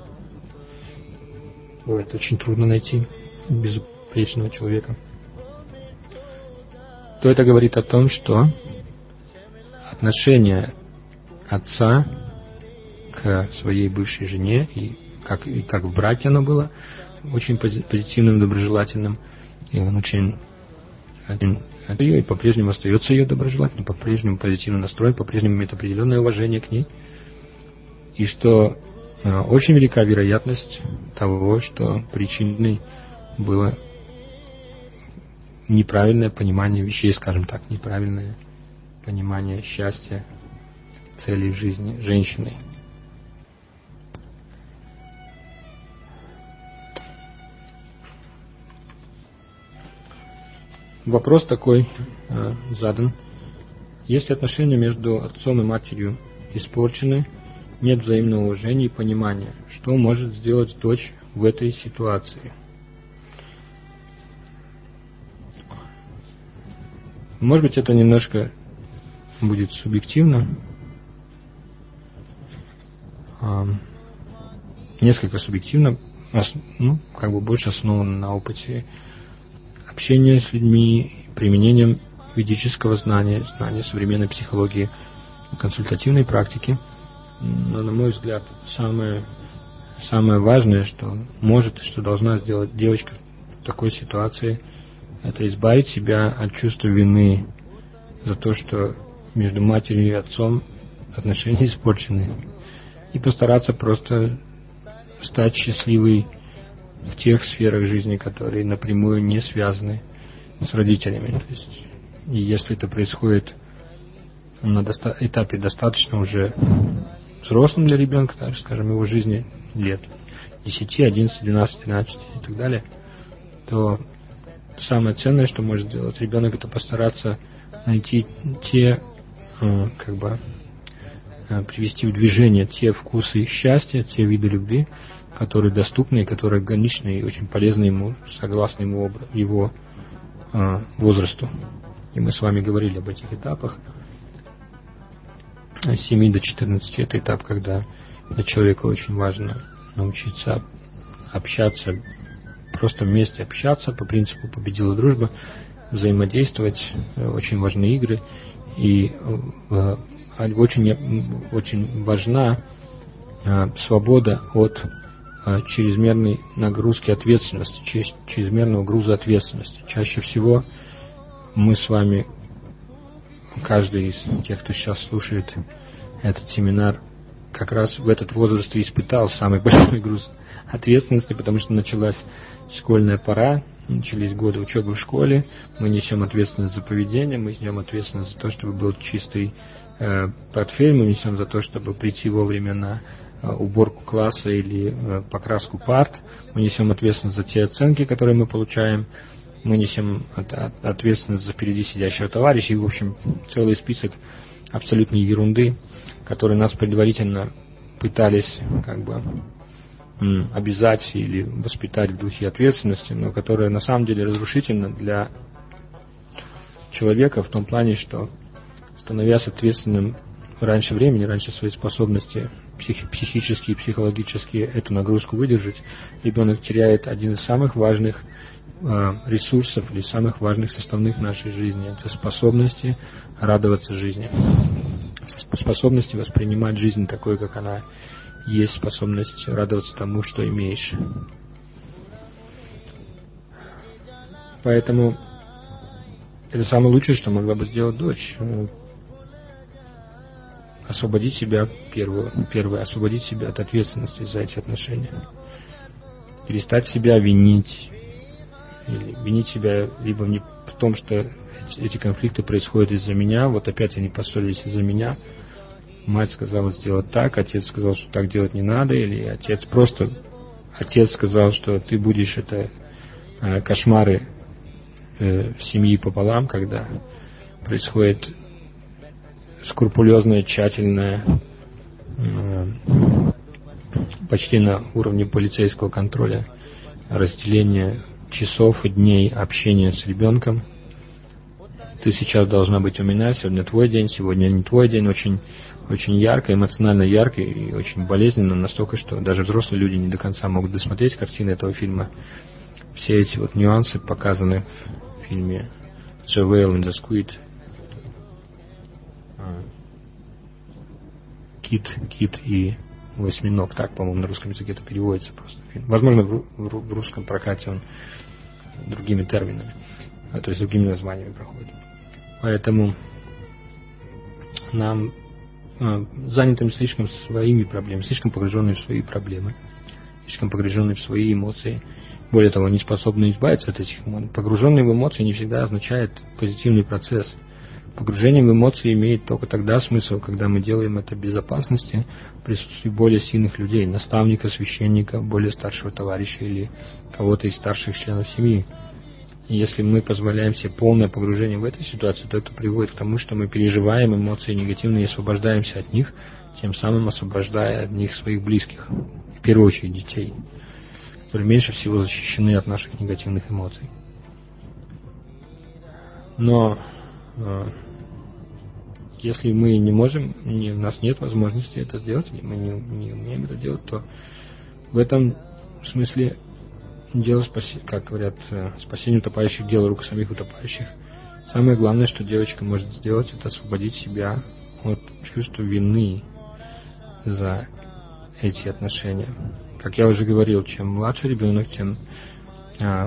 Бывает очень трудно найти безупречного человека. То это говорит о том, что отношение отца к своей бывшей жене, и как, и как в браке оно было, очень позитивным, доброжелательным, и он очень ее и по-прежнему остается ее доброжелательным, по-прежнему позитивно настроен, по-прежнему имеет определенное уважение к ней. И что э, очень велика вероятность того, что причиной было неправильное понимание вещей, скажем так, неправильное понимание счастья, целей в жизни женщины. Вопрос такой э, задан. Если отношения между отцом и матерью испорчены, нет взаимного уважения и понимания, что может сделать дочь в этой ситуации? Может быть, это немножко будет субъективно, э, несколько субъективно, ос, ну, как бы больше основано на опыте общения с людьми, применением ведического знания, знания современной психологии, консультативной практики. Но, на мой взгляд, самое, самое важное, что может и что должна сделать девочка в такой ситуации, это избавить себя от чувства вины за то, что между матерью и отцом отношения испорчены, и постараться просто стать счастливой в тех сферах жизни, которые напрямую не связаны с родителями. То есть, и если это происходит на доста- этапе достаточно уже взрослым для ребенка, так скажем, его жизни лет десять, одиннадцать, двенадцать, тринадцать и так далее, то самое ценное, что может сделать ребенок, это постараться найти те, как бы, привести в движение те вкусы счастья, те виды любви, которые доступны, которые органичны и очень полезны ему, согласно ему, его э, возрасту. И мы с вами говорили об этих этапах. С семи до четырнадцати это этап, когда для человека очень важно научиться общаться, просто вместе общаться по принципу победила дружба, взаимодействовать, очень важны игры, и э, очень, очень важна э, свобода от чрезмерной нагрузки ответственности, чрезмерного груза ответственности. Чаще всего мы с вами, каждый из тех, кто сейчас слушает этот семинар, как раз в этот возраст и испытал самый большой груз ответственности, потому что началась школьная пора, начались годы учебы в школе, мы несем ответственность за поведение, мы несем ответственность за то, чтобы был чистый э, портфель, мы несем за то, чтобы прийти вовремя на уборку класса или покраску парт, мы несем ответственность за те оценки, которые мы получаем, мы несем ответственность за впереди сидящего товарища, и, в общем, целый список абсолютной ерунды, которые нас предварительно пытались как бы обязать или воспитать в духе ответственности, но которая на самом деле разрушительна для человека в том плане, что, становясь ответственным раньше времени, раньше своей способности психи- психически и психологически эту нагрузку выдержать, ребенок теряет один из самых важных э, ресурсов или самых важных составных нашей жизни. Это способности радоваться жизни, способности воспринимать жизнь такой, как она есть, способность радоваться тому, что имеешь. Поэтому это самое лучшее, что могла бы сделать дочь. Освободить себя, первое, первое, освободить себя от ответственности за эти отношения. Перестать себя винить. Или винить себя либо в, не, в том, что эти, эти конфликты происходят из-за меня. Вот опять они поссорились из-за меня. Мать сказала сделать так, отец сказал, что так делать не надо. Или отец просто... Отец сказал, что ты будешь это э, кошмары э, семьи пополам, когда происходит скрупулезное, тщательное, э, почти на уровне полицейского контроля разделение часов и дней общения с ребенком. Ты сейчас должна быть у меня, сегодня твой день, сегодня не твой день. Очень, очень ярко, эмоционально ярко и очень болезненно, настолько, что даже взрослые люди не до конца могут досмотреть картины этого фильма. Все эти вот нюансы показаны в фильме The Whale and the Squid. Кит, кит и восьминог. Так, по-моему, на русском языке это переводится просто фильм. Возможно, в, в, в русском прокате он другими терминами, а, то есть другими названиями проходит. Поэтому нам а, занятым слишком своими проблемами, слишком погруженные в свои проблемы, слишком погруженные в свои эмоции, более того, не способны избавиться от этих эмоций. Погруженные в эмоции не всегда означает позитивный процесс. Погружение в эмоции имеет только тогда смысл, когда мы делаем это в безопасности, в присутствии более сильных людей, наставника, священника, более старшего товарища или кого-то из старших членов семьи. И если мы позволяем себе полное погружение в эту ситуацию, то это приводит к тому, что мы переживаем эмоции негативные и освобождаемся от них, тем самым освобождая от них своих близких, в первую очередь детей, которые меньше всего защищены от наших негативных эмоций. Но если мы не можем, не, у нас нет возможности это сделать, или мы не, не умеем это делать, то в этом смысле дело, спаси, как говорят, спасение утопающих, дело рук самих утопающих. Самое главное, что девочка может сделать, это освободить себя от чувства вины за эти отношения. Как я уже говорил, чем младше ребенок, тем а,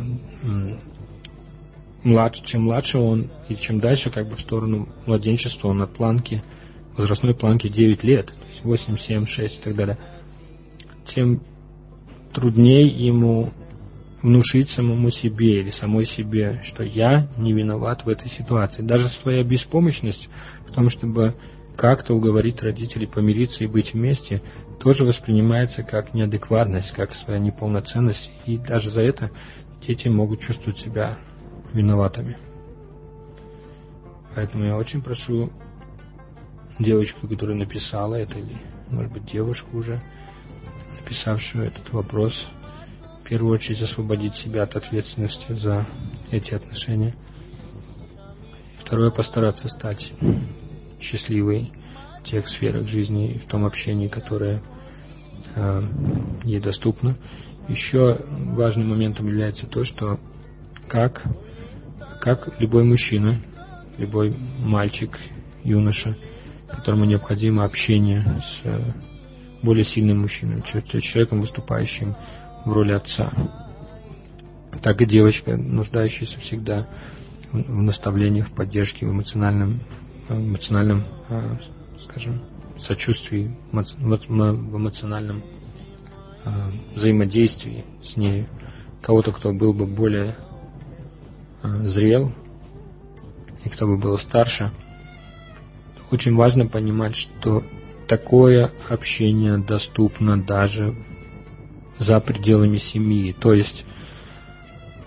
Младше, чем младше он, и чем дальше как бы в сторону младенчества он от планки, возрастной планки девять лет, то есть восемь, семь, шесть и так далее, тем труднее ему внушить самому себе или самой себе, что я не виноват в этой ситуации. Даже своя беспомощность в том, чтобы как-то уговорить родителей помириться и быть вместе, тоже воспринимается как неадекватность, как своя неполноценность, и даже за это дети могут чувствовать себя виноватыми. Поэтому я очень прошу девочку, которая написала это, или, может быть, девушку уже, написавшую этот вопрос, в первую очередь освободить себя от ответственности за эти отношения. Второе, постараться стать счастливой в тех сферах жизни и в том общении, которое э, ей доступно. Еще важным моментом является то, что как Как любой мужчина, любой мальчик, юноша, которому необходимо общение с более сильным мужчиной, человеком, выступающим в роли отца, так и девочка, нуждающаяся всегда в наставлениях, в поддержке, в эмоциональном, в эмоциональном, скажем, сочувствии, в эмоциональном взаимодействии с ней, кого-то, кто был бы более зрел, и кто бы был старше. Очень важно понимать, что такое общение доступно даже за пределами семьи. То есть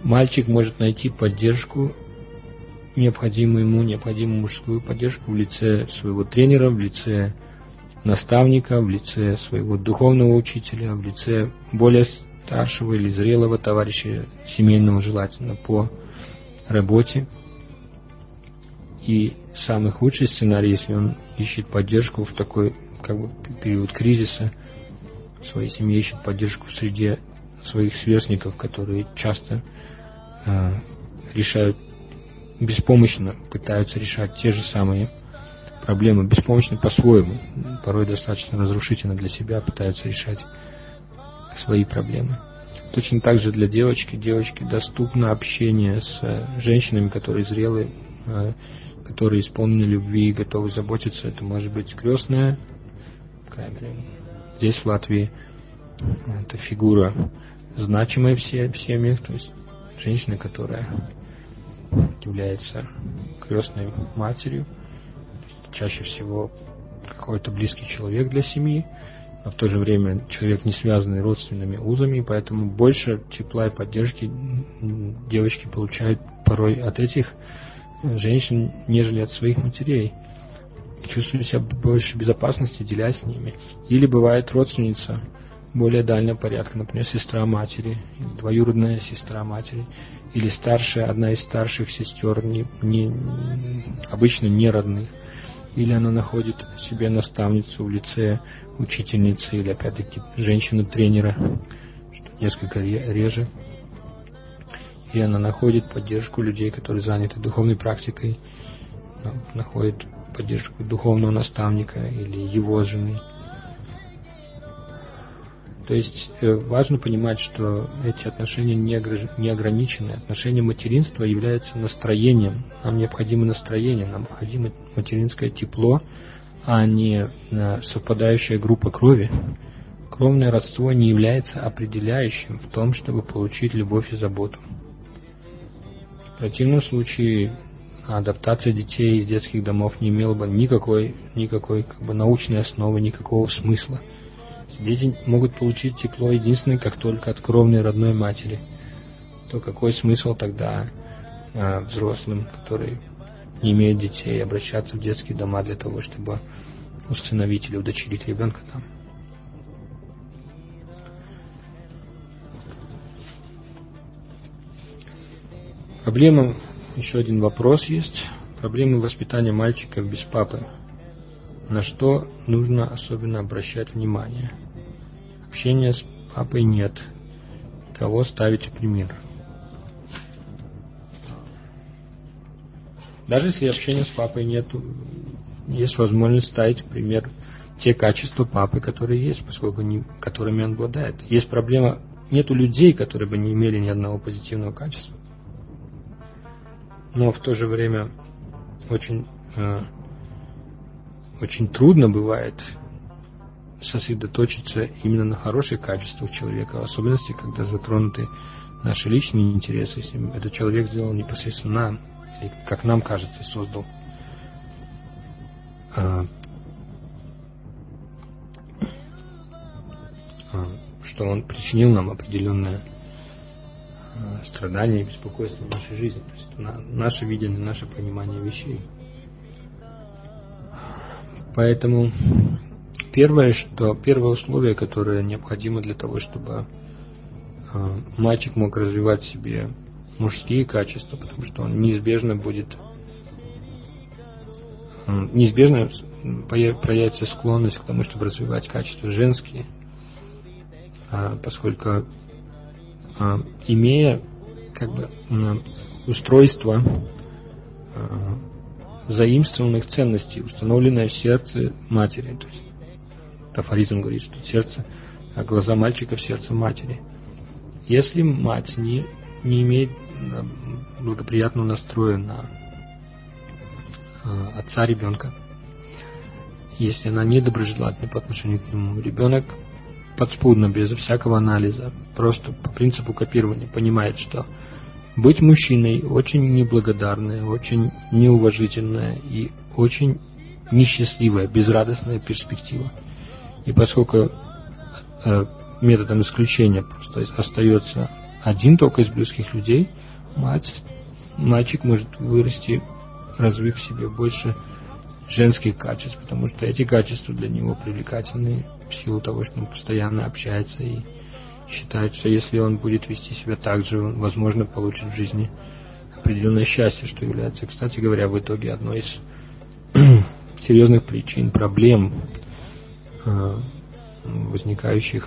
мальчик может найти поддержку, необходимую ему, необходимую мужскую поддержку в лице своего тренера, в лице наставника, в лице своего духовного учителя, в лице более старшего или зрелого товарища семейного, желательно по работе. И самый худший сценарий, если он ищет поддержку в такой как бы период кризиса в своей семье, ищет поддержку в среде своих сверстников, которые часто э, решают беспомощно, пытаются решать те же самые проблемы, беспомощно по-своему, порой достаточно разрушительно для себя, пытаются решать свои проблемы. Точно так же для девочки. Девочке доступно общение с женщинами, которые зрелые, которые исполнены любви и готовы заботиться. Это может быть крестная, по крайней мере, здесь в Латвии это фигура значимая в семьях, то есть женщина, которая является крестной матерью, чаще всего какой-то близкий человек для семьи, но в то же время человек, не связанный родственными узами, поэтому больше тепла и поддержки девочки получают порой от этих женщин, нежели от своих матерей. Чувствуют себя больше безопасности, делясь с ними. Или бывает родственница более дальнего порядка, например, сестра матери, двоюродная сестра матери, или старшая, одна из старших сестер, не, не, обычно не родных. Или она находит себе наставницу в лице учительницы, или опять-таки женщины-тренера, что несколько реже. Или она находит поддержку людей, которые заняты духовной практикой, находит поддержку духовного наставника или его жены. То есть важно понимать, что эти отношения не ограничены. Отношения материнства являются настроением. Нам необходимо настроение, нам необходимо материнское тепло, а не совпадающая группа крови. Кровное родство не является определяющим в том, чтобы получить любовь и заботу. В противном случае адаптация детей из детских домов не имела бы никакой, никакой как бы, научной основы, никакого смысла. Дети могут получить тепло единственное, как только от кровной родной матери. То какой смысл тогда а, взрослым, которые не имеют детей, обращаться в детские дома для того, чтобы усыновить или удочерить ребенка там? Проблема, еще один вопрос есть. Проблемы воспитания мальчиков без папы. На что нужно особенно обращать внимание? Общения с папой нет. Кого ставить в пример? Даже если общения с папой нет, есть возможность ставить в пример те качества папы, которые есть, поскольку они, которыми он обладает. Есть проблема, нету людей, которые бы не имели ни одного позитивного качества. Но в то же время очень э, очень трудно бывает сосредоточиться именно на хороших качествах человека, в особенности, когда затронуты наши личные интересы, если этот человек сделал непосредственно нам, или, как нам кажется, создал. А, а, что он причинил нам определенное а, страдание и беспокойство в нашей жизни. То есть на, наше видение, наше понимание вещей. Поэтому первое, что, первое условие, которое необходимо для того, чтобы э, мальчик мог развивать в себе мужские качества, потому что он неизбежно будет, э, неизбежно проявится склонность к тому, чтобы развивать качества женские, э, поскольку э, имея как бы э, устройство э, заимствованных ценностей, установленное в сердце матери. То есть афоризм говорит, что сердце, а глаза мальчика в сердце матери. Если мать не, не имеет благоприятного настроя на а, отца ребенка, если она недоброжелательна по отношению к нему, ребенок подспудно, без всякого анализа, просто по принципу копирования понимает, что быть мужчиной очень неблагодарная, очень неуважительная и очень несчастливая, безрадостная перспектива. И поскольку э, методом исключения просто остается один только из близких людей, мать, мальчик может вырасти, развив в себе больше женских качеств, потому что эти качества для него привлекательны в силу того, что он постоянно общается и считает, что если он будет вести себя так же, он, возможно, получит в жизни определенное счастье, что является, кстати говоря, в итоге одной из серьезных причин, проблем, возникающих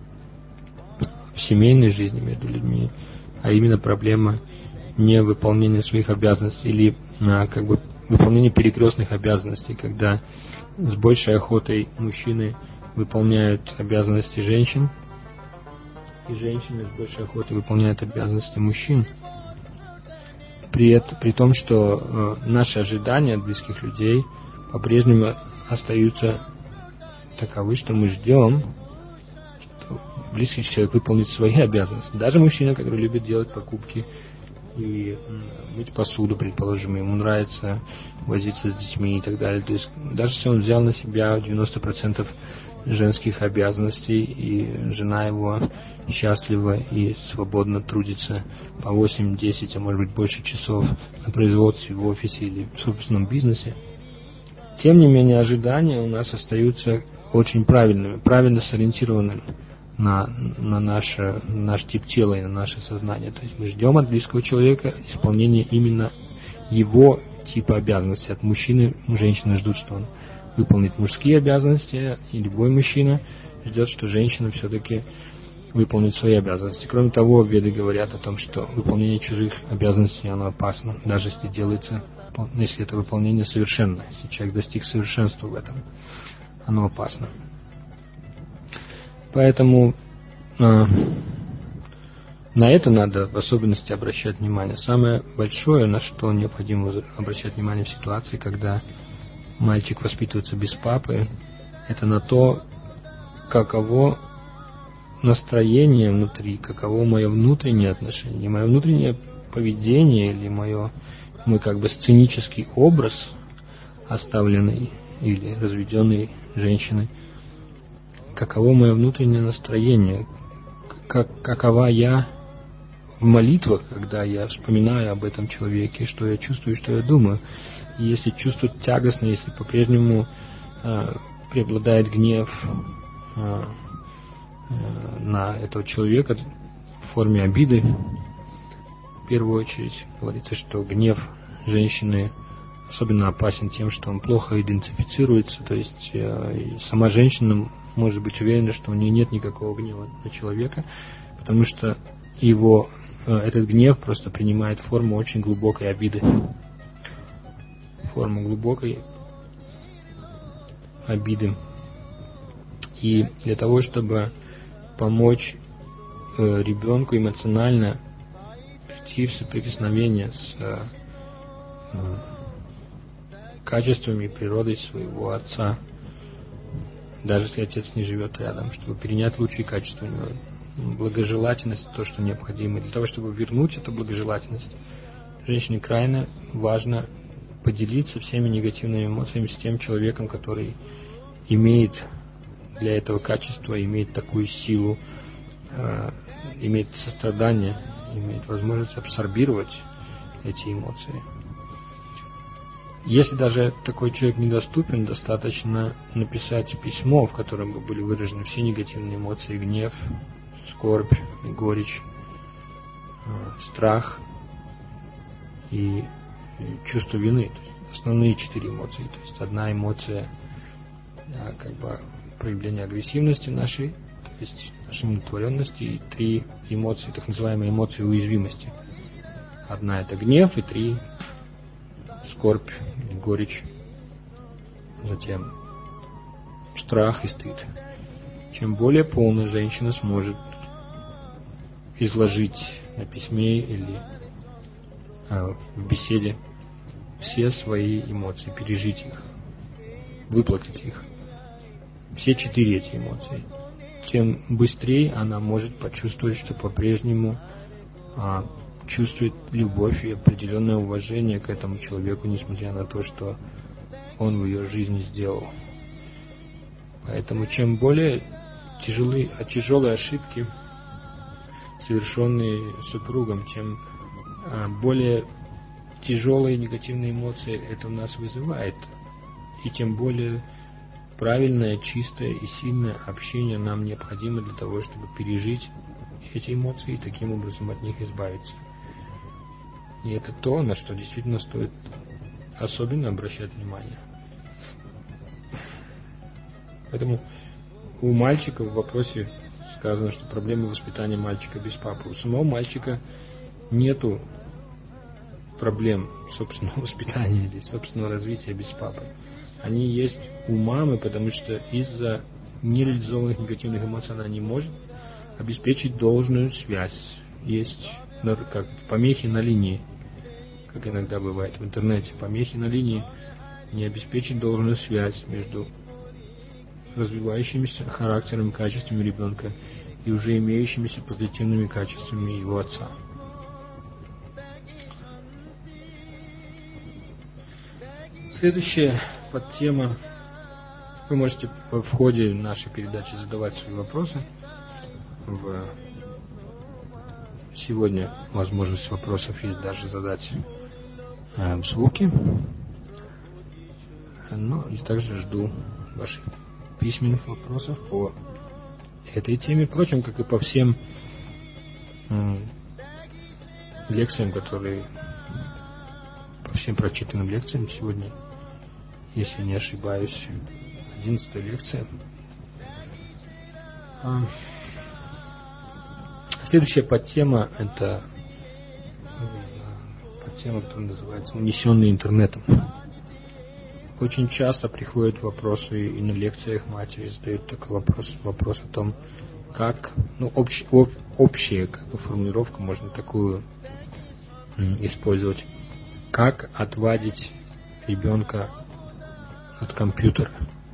в семейной жизни между людьми, а именно проблема невыполнения своих обязанностей или как бы выполнение перекрестных обязанностей, когда с большей охотой мужчины выполняют обязанности женщин, и женщины с большей охотой выполняют обязанности мужчин. При, это, при том, что э, наши ожидания от близких людей по-прежнему остаются таковы, что мы ждем, что близкий человек выполнит свои обязанности. Даже мужчина, который любит делать покупки и мыть посуду, предположим, ему нравится возиться с детьми и так далее. То есть даже если он взял на себя девяносто процентов женских обязанностей, и жена его счастлива и свободно трудится по восемь-десять, а может быть больше часов на производстве, в офисе или в собственном бизнесе, тем не менее ожидания у нас остаются очень правильными, правильно сориентированными на, на наше, наш тип тела и на наше сознание. То есть мы ждем от близкого человека исполнения именно его типа обязанностей. От мужчины женщины ждут, что он выполнит мужские обязанности, и любой мужчина ждет, что женщина все-таки выполнит свои обязанности. Кроме того, веды говорят о том, что выполнение чужих обязанностей, оно опасно, даже если делается, если это выполнение совершенно, если человек достиг совершенства в этом, оно опасно. Поэтому э, на это надо в особенности обращать внимание. Самое большое, на что необходимо обращать внимание в ситуации, когда мальчик воспитывается без папы, это на то, каково настроение внутри, каково мое внутреннее отношение, мое внутреннее поведение или мое, мой как бы сценический образ оставленный или разведенной женщиной, каково мое внутреннее настроение, как, какова я в молитвах, когда я вспоминаю об этом человеке, что я чувствую, что я думаю. И если чувство тягостно, если по-прежнему э, преобладает гнев э, э, на этого человека в форме обиды, в первую очередь говорится, что гнев женщины особенно опасен тем, что он плохо идентифицируется, то есть э, сама женщина может быть уверена, что у нее нет никакого гнева на человека, потому что его, э, этот гнев просто принимает форму очень глубокой обиды. Форму глубокой обиды. И для того, чтобы помочь э, ребенку эмоционально прийти в соприкосновение с э, качествами и природой своего отца, даже если отец не живет рядом, чтобы перенять лучшие качества у него, благожелательность, то, что необходимо. Для того, чтобы вернуть эту благожелательность, женщине крайне важно поделиться всеми негативными эмоциями с тем человеком, который имеет для этого качества, имеет такую силу, э, имеет сострадание, имеет возможность абсорбировать эти эмоции. Если даже такой человек недоступен, достаточно написать письмо, в котором бы были выражены все негативные эмоции: гнев, скорбь, горечь, страх и чувство вины. То есть основные четыре эмоции. То есть одна эмоция, как бы проявление агрессивности нашей, то есть нашей удовлетворенности, и три эмоции, так называемые эмоции уязвимости. Одна — это гнев, и три — скорбь, горечь, затем страх и стыд. Чем более полно женщина сможет изложить на письме или а, в беседе все свои эмоции, пережить их, выплакать их, все четыре эти эмоции, тем быстрее она может почувствовать, что по-прежнему а, чувствует любовь и определенное уважение к этому человеку, несмотря на то, что он в ее жизни сделал. Поэтому чем более тяжелые, тяжелые ошибки совершенные супругом. Чем более тяжелые негативные эмоции это у нас вызывает, и тем более правильное, чистое и сильное общение нам необходимо для того, чтобы пережить эти эмоции и таким образом от них избавиться. И это то, на что действительно стоит особенно обращать внимание. Поэтому у мальчика в вопросе сказано, что проблемы воспитания мальчика без папы. У самого мальчика нету проблем собственного воспитания или собственного развития без папы. Они есть у мамы, потому что из-за нереализованных негативных эмоций она не может обеспечить должную связь. Есть как помехи на линии, как иногда бывает в интернете. Помехи на линии не обеспечить должную связь между развивающимися характером и качествами ребенка и уже имеющимися позитивными качествами его отца. Следующая подтема. Вы можете в ходе нашей передачи задавать свои вопросы. В... Сегодня возможность вопросов есть даже задать э, в звуке. Ну и также жду ваших письменных вопросов по этой теме. Впрочем, как и по всем э, лекциям, которые по всем прочитанным лекциям сегодня, если не ошибаюсь, одиннадцатая лекция. А, следующая подтема — это подтема, которая называется «Унесенные интернетом». Очень часто приходят вопросы, и на лекциях матери задают такой вопрос, вопрос о том, как, ну, общ, об, общая как бы формулировка, можно такую м, использовать, как отвадить ребенка от компьютера.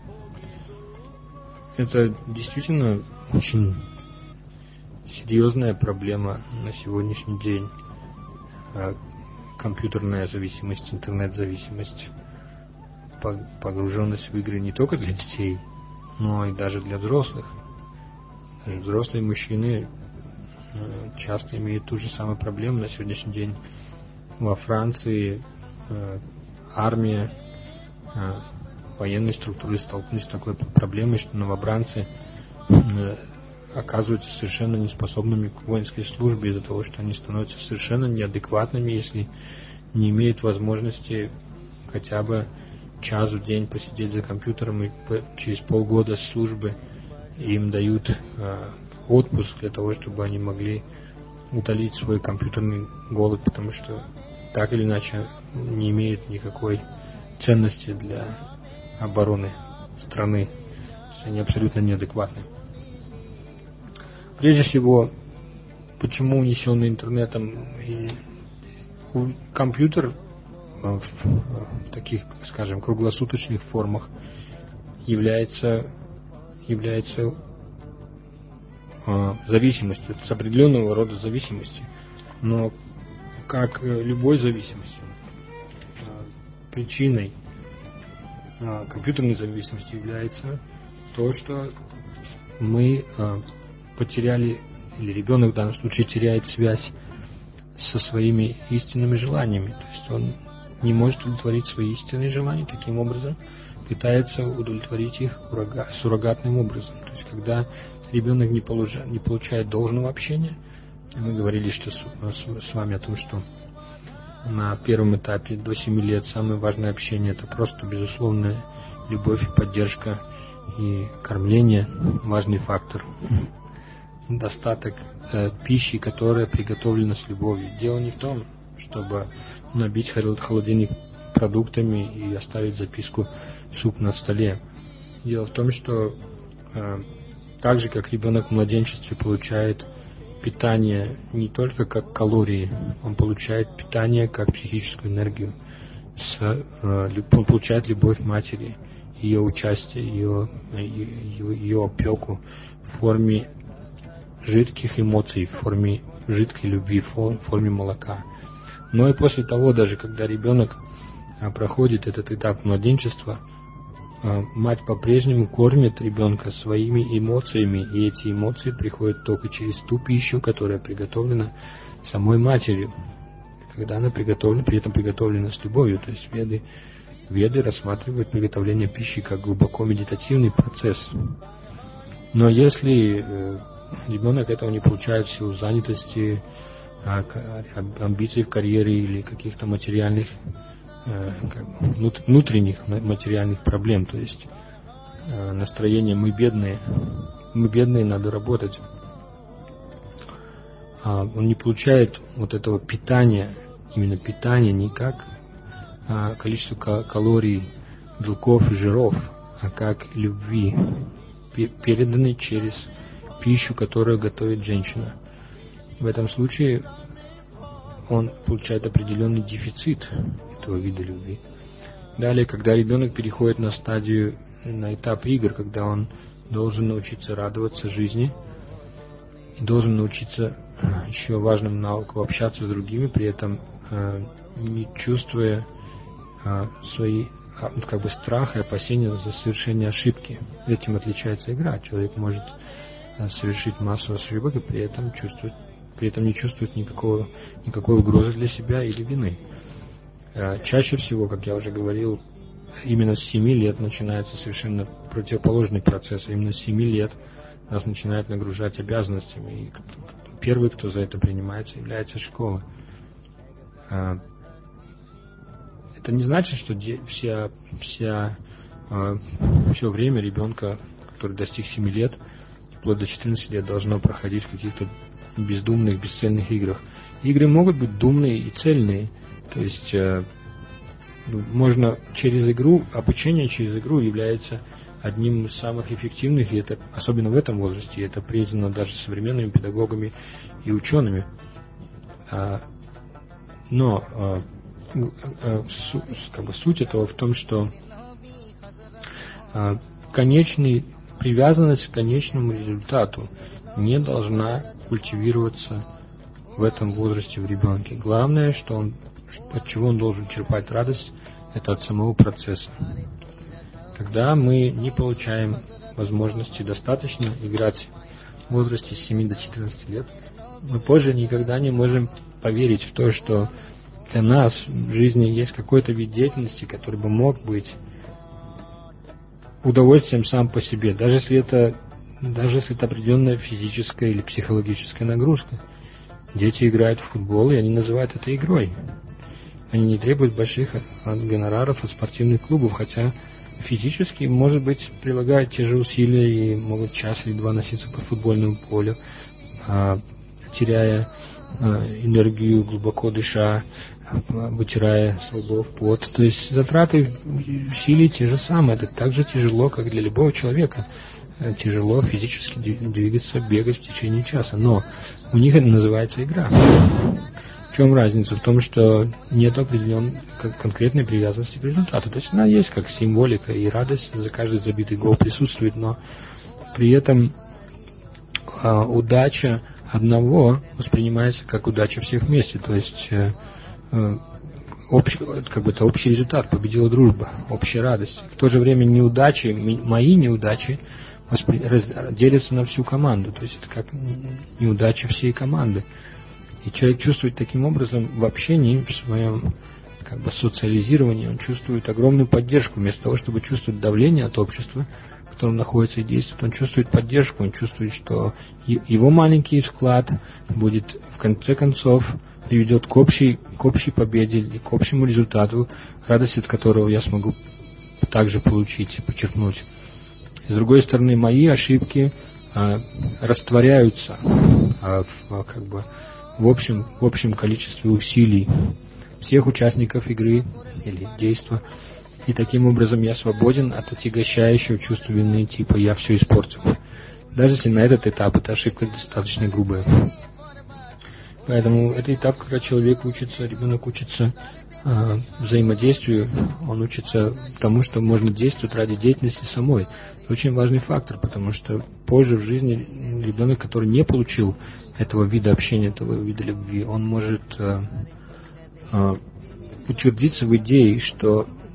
Это действительно очень серьезная проблема на сегодняшний день. Компьютерная зависимость, интернет-зависимость, погруженность в игры не только для детей, но и даже для взрослых. Даже взрослые мужчины часто имеют ту же самую проблему. На сегодняшний день во Франции армия, военные структуры столкнулись с такой проблемой, что новобранцы оказываются совершенно неспособными к воинской службе из-за того, что они становятся совершенно неадекватными, если не имеют возможности хотя бы час в день посидеть за компьютером, и через полгода службы им дают э, отпуск для того, чтобы они могли утолить свой компьютерный голод, потому что так или иначе не имеют никакой ценности для обороны страны. То есть они абсолютно неадекватны. Прежде всего, почему унесенный интернетом? И компьютер в таких, скажем, круглосуточных формах является, является э, зависимостью, с определенного рода зависимостью. Но как любой зависимостью, э, причиной э, компьютерной зависимости является то, что мы э, потеряли, или ребенок в данном случае теряет связь со своими истинными желаниями. То есть он не может удовлетворить свои истинные желания, таким образом пытается удовлетворить их суррогатным образом. То есть когда ребенок не получает, не получает должного общения, мы говорили что с, с, с вами о том, что на первом этапе до семи лет самое важное общение — это просто безусловная любовь и поддержка, и кормление — важный фактор. Достаток э, пищи, которая приготовлена с любовью. Дело не в том, чтобы набить холодильник продуктами и оставить записку «суп на столе». Дело в том, что э, так же, как ребенок в младенчестве получает питание не только как калории, он получает питание как психическую энергию. С, э, он получает любовь матери, ее участие, ее, ее, ее опеку в форме жидких эмоций, в форме жидкой любви, в форме молока. Но и после того, даже когда ребенок проходит этот этап младенчества, мать по-прежнему кормит ребенка своими эмоциями, и эти эмоции приходят только через ту пищу, которая приготовлена самой матерью, когда она приготовлена, при этом приготовлена с любовью. То есть веды, веды рассматривают приготовление пищи как глубоко медитативный процесс. Но если э, ребенок этого не получает в силу занятости, амбиций в карьере или каких-то материальных, внутренних материальных проблем, то есть настроение «мы бедные», «мы бедные, надо работать», он не получает вот этого питания, именно питания не как количество калорий, белков и жиров, а как любви, переданной через пищу, которую готовит женщина. В этом случае он получает определенный дефицит этого вида любви. Далее, когда ребенок переходит на стадию, на этап игр, когда он должен научиться радоваться жизни и должен научиться еще важным навыкам общаться с другими, при этом не чувствуя свои как бы страх и опасения за совершение ошибки. Этим отличается игра. Человек может совершить массу ошибок и при этом чувствовать при этом не чувствует никакого, никакой угрозы для себя или вины. Чаще всего, как я уже говорил, именно с семи лет начинается совершенно противоположный процесс. Именно с семи лет нас начинают нагружать обязанностями. И первый, кто за это принимается, является школа. Это не значит, что вся, вся, все время ребенка, который достиг семи лет, вплоть до четырнадцати лет, должно проходить в каких-то бездумных, бесцельных играх. Игры могут быть думные и цельные. То есть э, можно через игру, обучение через игру является одним из самых эффективных, и это особенно в этом возрасте, и это признано даже современными педагогами и учеными. А, но а, а, су, как бы суть этого в том, что а, конечный, привязанность к конечному результату не должна культивироваться в этом возрасте в ребенке. Главное, что он, от чего он должен черпать радость, это от самого процесса. Когда мы не получаем возможности достаточно играть в возрасте с семи до четырнадцати лет, мы позже никогда не можем поверить в то, что для нас в жизни есть какой-то вид деятельности, который бы мог быть удовольствием сам по себе, даже если это даже если это определенная физическая или психологическая нагрузка. Дети играют в футбол, и они называют это игрой. Они не требуют больших гонораров от спортивных клубов, хотя физически, может быть, прилагают те же усилия и могут час или два носиться по футбольному полю, теряя энергию, глубоко дыша, вытирая с лбов пот. То есть затраты усилий те же самые. Это так же тяжело, как для любого человека. Тяжело физически двигаться, бегать в течение часа. Но у них это называется игра. В чем разница? В том, что нет определенной конкретной привязанности к результату. То есть она есть как символика, и радость за каждый забитый гол присутствует, но при этом а, удача одного воспринимается как удача всех вместе. То есть э, э, общ, как бы это общий результат, победила дружба, общая радость. В то же время неудачи, мои неудачи воспри... раз... делятся на всю команду. То есть это как неудача всей команды. И человек чувствует таким образом в общении, в своем как бы социализировании, он чувствует огромную поддержку. Вместо того, чтобы чувствовать давление от общества, в котором находится и действует, он чувствует поддержку, он чувствует, что его маленький вклад будет в конце концов приведет к общей, к общей победе и к общему результату, радость от которого я смогу также получить, подчеркнуть. И с другой стороны, мои ошибки а, растворяются а, в, как бы, в общем, в общем количестве усилий всех участников игры или действа. И таким образом я свободен от отягощающего чувства вины типа «я все испортил». Даже если на этот этап эта ошибка достаточно грубая. Поэтому это этап, когда человек учится, ребенок учится э, взаимодействию, он учится тому, что можно действовать ради деятельности самой. Это очень важный фактор, потому что позже в жизни ребенок, который не получил этого вида общения, этого вида любви, он может э, э, утвердиться в идее, что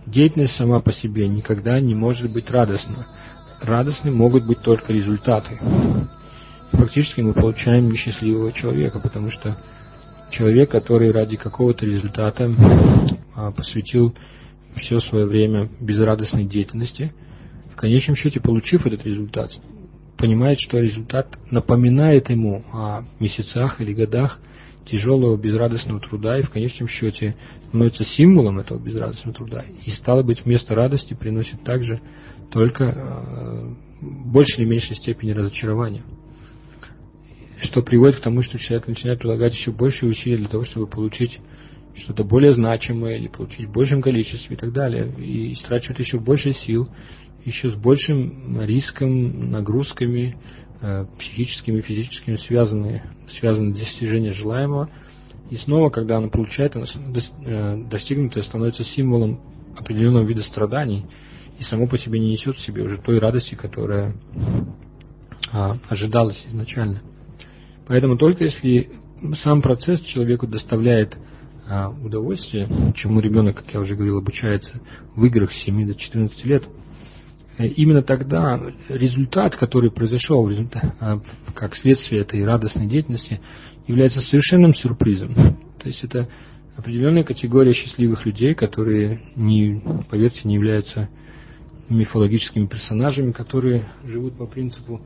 деятельность сама по себе никогда не может быть радостна. Радостны могут быть только результаты. И фактически мы получаем несчастливого человека, потому что человек, который ради какого-то результата а, посвятил все свое время безрадостной деятельности, в конечном счете, получив этот результат, понимает, что результат напоминает ему о месяцах или годах тяжелого безрадостного труда, и в конечном счете становится символом этого безрадостного труда. И, стало быть, вместо радости приносит также только э, в большей или меньшей степени разочарование. Что приводит к тому, что человек начинает прилагать еще больше усилий для того, чтобы получить что-то более значимое, или получить в большем количестве и так далее. И истрачивает еще больше сил, еще с большим риском, нагрузками, э, психическими, физическими, связанные, связанные с достижением желаемого. И снова, когда оно получает, оно, э, достигнутое становится символом определенного вида страданий и само по себе не несет в себе уже той радости, которая э, ожидалась изначально. Поэтому только если сам процесс человеку доставляет э, удовольствие, чему ребенок, как я уже говорил, обучается в играх с семи до четырнадцати лет, именно тогда результат, который произошел как следствие этой радостной деятельности, является совершенным сюрпризом. То есть это определенная категория счастливых людей, которые, не, поверьте, не являются мифологическими персонажами, которые живут по принципу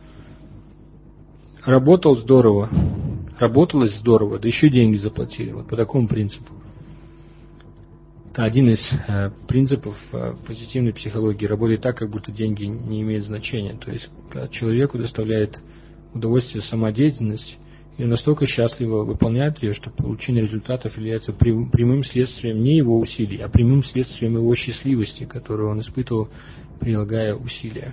«работал здорово, работалось здорово, да еще деньги заплатили». Вот по такому принципу. Это один из э, принципов э, позитивной психологии. Работает так, как будто деньги не имеют значения. То есть, когда человеку доставляет удовольствие сама деятельность, и он настолько счастливо выполняет ее, что получение результатов является прямым следствием не его усилий, а прямым следствием его счастливости, которую он испытывал, прилагая усилия.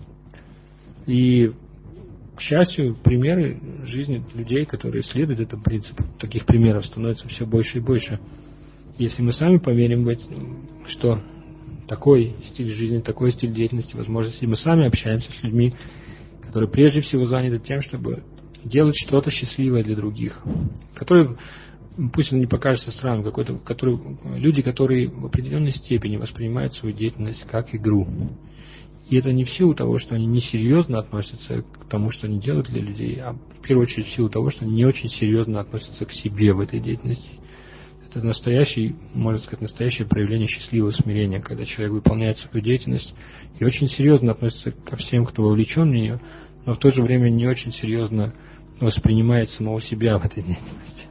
И, к счастью, примеры жизни людей, которые следуют этому принципу, таких примеров становится все больше и больше. Если мы сами поверим в это, что такой стиль жизни, такой стиль деятельности возможно, если мы сами общаемся с людьми, которые прежде всего заняты тем, чтобы делать что-то счастливое для других, которые, пусть это не покажется странным, какой-то, которые, люди, которые в определенной степени воспринимают свою деятельность как игру. И это не в силу того, что они несерьезно относятся к тому, что они делают для людей, а в первую очередь в силу того, что они не очень серьезно относятся к себе в этой деятельности. Это настоящий, можно сказать, настоящее проявление счастливого смирения, когда человек выполняет свою деятельность и очень серьезно относится ко всем, кто вовлечен в нее, но в то же время не очень серьезно воспринимает самого себя в этой деятельности.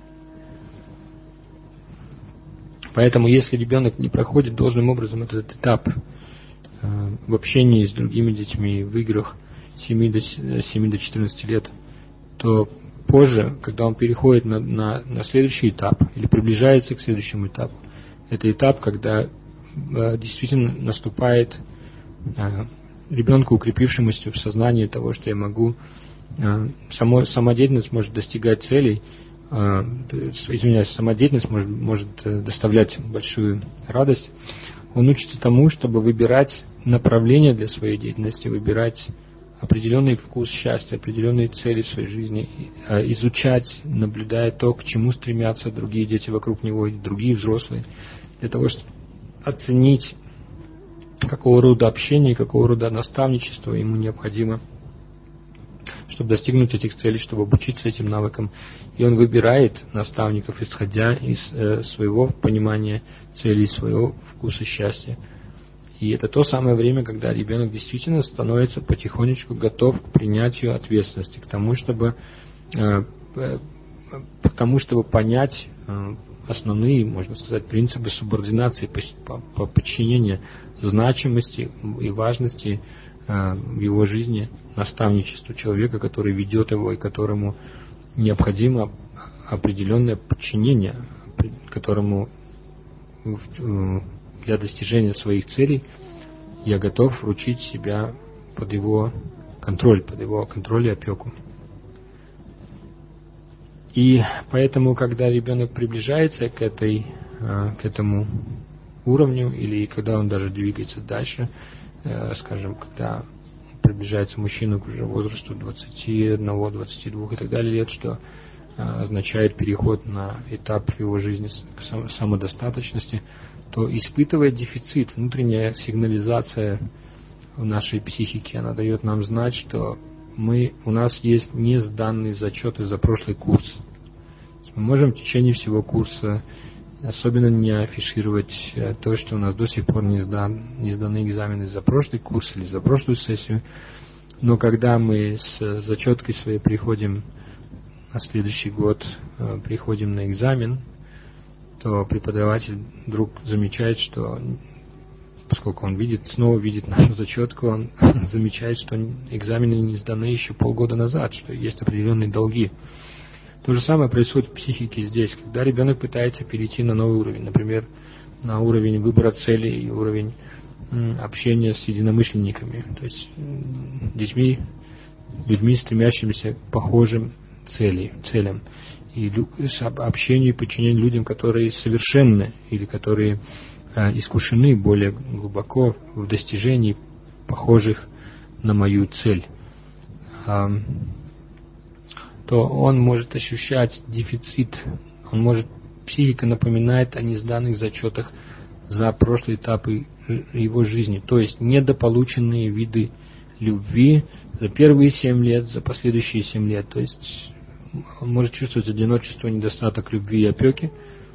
Поэтому, если ребенок не проходит должным образом этот этап э, в общении с другими детьми, в играх с семи до четырнадцати лет, то позже, когда он переходит на, на, на следующий этап или приближается к следующему этапу, это этап, когда э, действительно наступает э, ребенку, укрепившемуся в сознании того, что я могу, э, само, самодеятельность может достигать целей, э, извиняюсь, самодеятельность может, может э, доставлять большую радость. Он учится тому, чтобы выбирать направление для своей деятельности, выбирать определенный вкус счастья, определенные цели в своей жизни, изучать, наблюдая то, к чему стремятся другие дети вокруг него и другие взрослые, для того, чтобы оценить, какого рода общение, какого рода наставничество ему необходимо, чтобы достигнуть этих целей, чтобы обучиться этим навыкам. И он выбирает наставников, исходя из э, своего понимания целей, своего вкуса счастья. И это то самое время, когда ребенок действительно становится потихонечку готов к принятию ответственности, к тому, чтобы, э, э, к тому, чтобы понять э, основные, можно сказать, принципы субординации, по, по подчинения значимости и важности э, в его жизни наставничеству человека, который ведет его и которому необходимо определенное подчинение, которому э, для достижения своих целей я готов вручить себя под его контроль, под его контроль и опеку. И поэтому, когда ребенок приближается к, этой, к этому уровню, или когда он даже двигается дальше, скажем, когда приближается мужчина к уже возрасту двадцати одного, двадцати двух и так далее лет, что означает переход на этап в его жизни к самодостаточности, то испытывает дефицит, внутренняя сигнализация в нашей психике, она дает нам знать, что мы, у нас есть не сданные зачеты за прошлый курс. Мы можем в течение всего курса особенно не афишировать то, что у нас до сих пор не, сдан, не сданы экзамены за прошлый курс или за прошлую сессию, но когда мы с зачеткой своей приходим на следующий год, приходим на экзамен, то преподаватель вдруг замечает, что, поскольку он видит, снова видит нашу зачетку, он замечает, что экзамены не сданы еще полгода назад, что есть определенные долги. То же самое происходит в психике здесь, когда ребенок пытается перейти на новый уровень, например, на уровень выбора целей и уровень общения с единомышленниками, то есть детьми, людьми, стремящимися к похожим цели, целям, и общению и подчинению людям, которые совершенны или которые э, искушены более глубоко в достижении похожих на мою цель, э, то он может ощущать дефицит, он может, психика напоминает о несданных зачетах за прошлые этапы его жизни, то есть недополученные виды любви за первые семь лет, за последующие семь лет, то есть он может чувствовать одиночество, недостаток любви и опеки.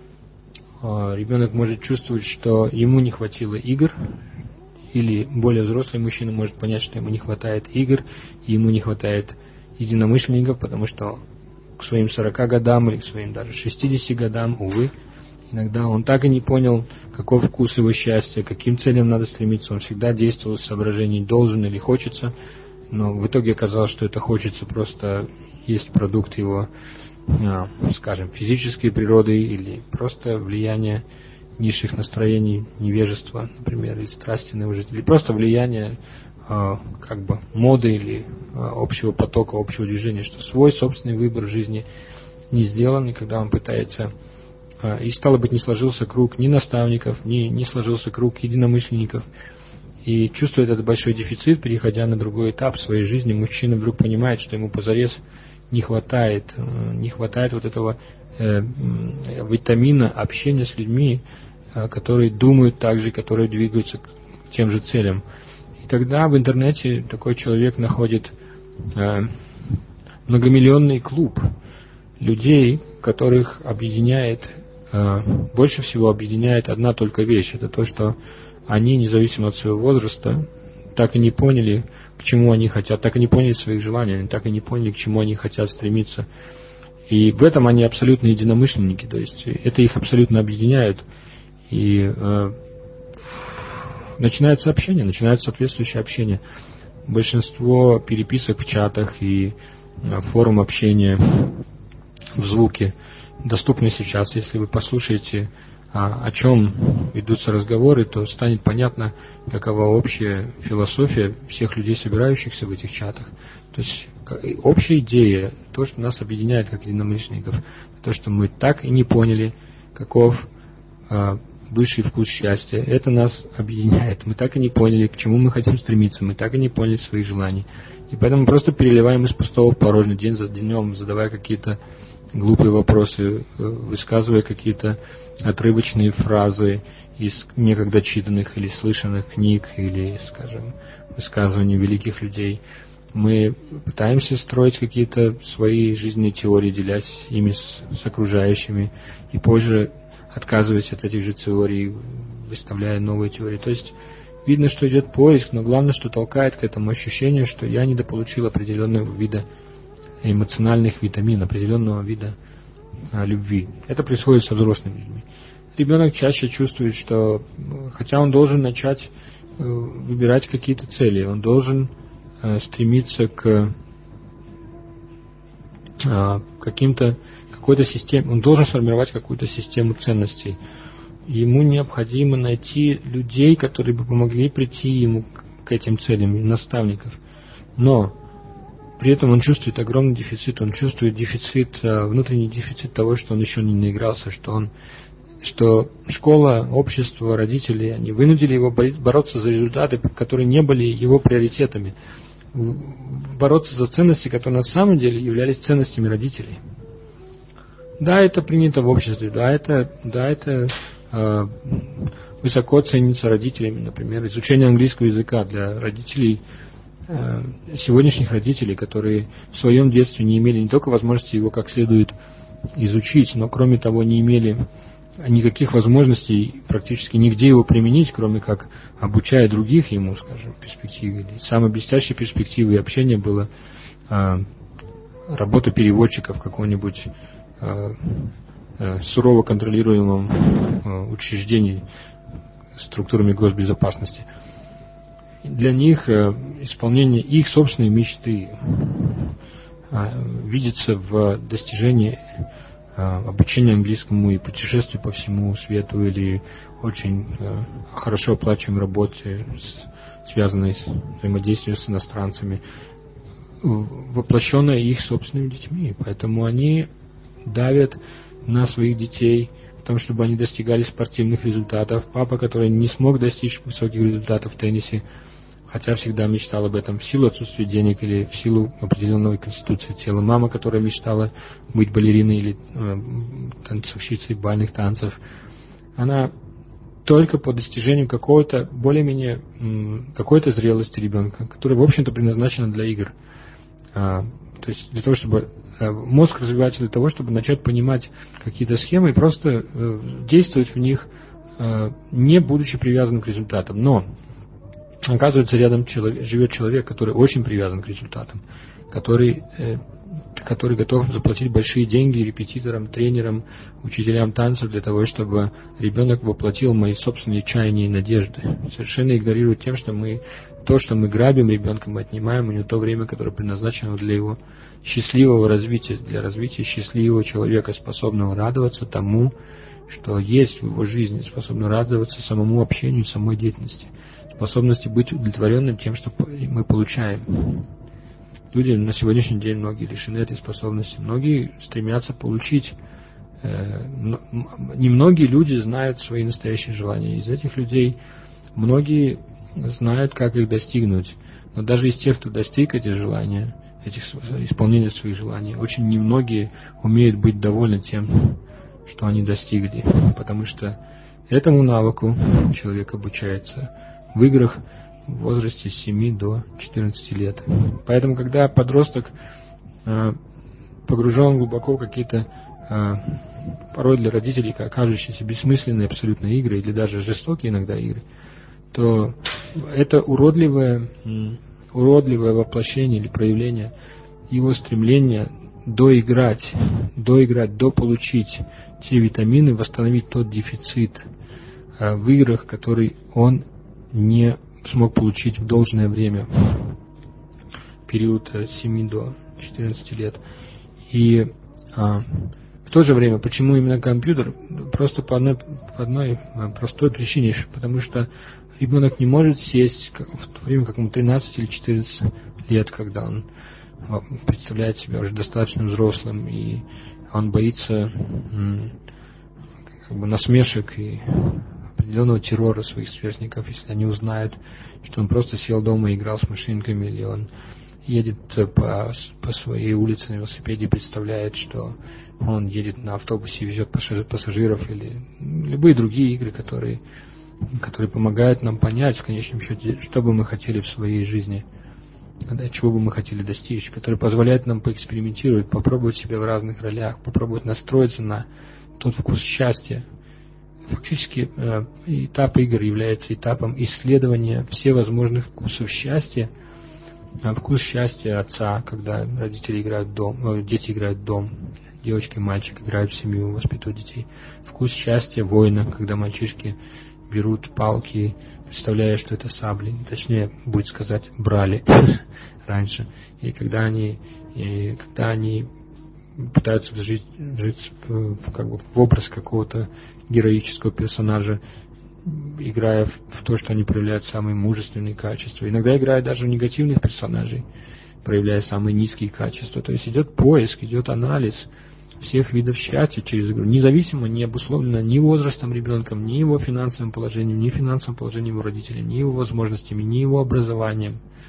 Ребенок может чувствовать, что ему не хватило игр, или более взрослый мужчина может понять, что ему не хватает игр, и ему не хватает единомышленников, потому что к своим сорока годам или к своим даже шестидесяти годам, увы, иногда он так и не понял, каков вкус его счастья, каким целям надо стремиться. Он всегда действовал с соображений «должен» или «хочется», но в итоге оказалось, что это «хочется» просто есть продукт его, скажем, физической природы или просто влияние низших настроений, невежества, например, или страсти на его жизнь, или просто влияние как бы моды или общего потока, общего движения, что свой собственный выбор жизни не сделан, и когда он пытается, и стало быть, не сложился круг ни наставников, ни, не сложился круг единомышленников, и чувствует этот большой дефицит, переходя на другой этап своей жизни, мужчина вдруг понимает, что ему позарез не хватает, не хватает вот этого э, витамина общения с людьми, э, которые думают так же, которые двигаются к тем же целям. И тогда в интернете такой человек находит э, многомиллионный клуб людей, которых объединяет, э, больше всего объединяет одна только вещь. Это то, что они, независимо от своего возраста, так и не поняли, к чему они хотят, так и не поняли своих желаний, они так и не поняли, к чему они хотят стремиться. И в этом они абсолютно единомышленники, то есть это их абсолютно объединяет. И э, начинается общение, начинается соответствующее общение. Большинство переписок в чатах и э, форум общения в звуке доступны сейчас. Если вы послушаете, о чем ведутся разговоры, то станет понятно, какова общая философия всех людей, собирающихся в этих чатах. То есть общая идея, то, что нас объединяет как единомышленников, то, что мы так и не поняли, каков а, высший вкус счастья, это нас объединяет. Мы так и не поняли, к чему мы хотим стремиться, мы так и не поняли своих желаний. И поэтому просто переливаем из пустого в порожнее, день за днем, задавая какие-то глупые вопросы, высказывая какие-то отрывочные фразы из некогда читанных или слышанных книг, или, скажем, высказываний великих людей. Мы пытаемся строить какие-то свои жизненные теории, делясь ими с, с окружающими, и позже отказываясь от этих же теорий, выставляя новые теории. То есть видно, что идет поиск, но главное, что толкает к этому ощущению, что я недополучил определенного вида эмоциональных витамин, определенного вида а, любви. Это происходит со взрослыми людьми. Ребенок чаще чувствует, что хотя он должен начать э, выбирать какие-то цели, он должен э, стремиться к э, каким-то какой-то системе, он должен сформировать какую-то систему ценностей. Ему необходимо найти людей, которые бы помогли прийти ему к этим целям, наставников. Но при этом он чувствует огромный дефицит, он чувствует дефицит, внутренний дефицит того, что он еще не наигрался, что он, что школа, общество, родители, они вынудили его бороться за результаты, которые не были его приоритетами, бороться за ценности, которые на самом деле являлись ценностями родителей. Да, это принято в обществе, да, это, да, это э, высоко ценится родителями, например, изучение английского языка для родителей, э, сегодняшних родителей, которые в своем детстве не имели не только возможности его как следует изучить, но кроме того не имели никаких возможностей практически нигде его применить, кроме как обучая других ему, скажем, в перспективе. И самой блестящей перспективой общения было э, работа переводчика в каком-нибудь э, э, сурово контролируемом э, учреждении структурами госбезопасности. Для них э, исполнение их собственной мечты э, видится в достижении обучение английскому и путешествие по всему свету или очень э, хорошо оплачиваемой работе, с, связанной с взаимодействием с иностранцами, воплощенное их собственными детьми. Поэтому они давят на своих детей в том, чтобы они достигали спортивных результатов. Папа, который не смог достичь высоких результатов в теннисе, хотя всегда мечтал об этом в силу отсутствия денег или в силу определенной конституции тела. Мама, которая мечтала быть балериной или э, танцовщицей бальных танцев, она только по достижению какого-то более-менее м, какой-то зрелости ребенка, которая, в общем-то, предназначена для игр. А, то есть для того, чтобы а, мозг развивается для того, чтобы начать понимать какие-то схемы и просто э, действовать в них, э, не будучи привязанным к результатам. Но оказывается, рядом человек, живет человек, который очень привязан к результатам, который, э, который готов заплатить большие деньги репетиторам, тренерам, учителям танцев для того, чтобы ребенок воплотил мои собственные чаяния и надежды. Совершенно игнорирует тем, что мы то, что мы грабим ребенка, мы отнимаем у него то время, которое предназначено для его счастливого развития, для развития счастливого человека, способного радоваться тому, что есть в его жизни, способного радоваться самому общению, самой деятельности, способности быть удовлетворенным тем, что мы получаем. Люди на сегодняшний день, многие лишены этой способности. Многие стремятся получить. Э, немногие люди знают свои настоящие желания. Из этих людей многие знают, как их достигнуть. Но даже из тех, кто достиг эти желания, этих, исполнения своих желаний, очень немногие умеют быть довольны тем, что они достигли. Потому что этому навыку человек обучается в играх в возрасте с семи до четырнадцати лет. Поэтому, когда подросток э, погружен глубоко в какие-то э, порой для родителей кажущиеся бессмысленные абсолютно игры или даже жестокие иногда игры, то это уродливое, уродливое воплощение или проявление его стремления доиграть, доиграть, дополучить те витамины, восстановить тот дефицит э, в играх, который он не смог получить в должное время, период с семи до четырнадцати лет. И а, в то же время, почему именно компьютер? Просто по одной, по одной простой причине, потому что ребенок не может сесть в то время, как ему тринадцать или четырнадцать лет, когда он представляет себя уже достаточно взрослым, и он боится как бы насмешек и определенного террора своих сверстников, если они узнают, что он просто сел дома и играл с машинками, или он едет по, по своей улице на велосипеде и представляет, что он едет на автобусе и везет пассажиров, или любые другие игры, которые, которые помогают нам понять в конечном счете, что бы мы хотели в своей жизни, да, чего бы мы хотели достичь, которые позволяют нам поэкспериментировать, попробовать себя в разных ролях, попробовать настроиться на тот вкус счастья. Фактически э, этап игр является этапом исследования всевозможных вкусов счастья. А вкус счастья отца, когда родители играют в дом, э, дети играют в дом, девочка и мальчик играют в семью, воспитывают детей. Вкус счастья воина, когда мальчишки берут палки, представляя, что это сабли, точнее, будет сказать, брали раньше. И когда они, и когда они пытаются жить, жить в, в, как бы, в образ какого-то героического персонажа, играя в, в то, что они проявляют самые мужественные качества. Иногда играют даже в негативных персонажей, проявляя самые низкие качества. То есть идет поиск, идет анализ всех видов счастья через игру, независимо, не обусловлено ни возрастом ребенка, ни его финансовым положением, ни финансовым положением его родителей, ни его возможностями, ни его образованием.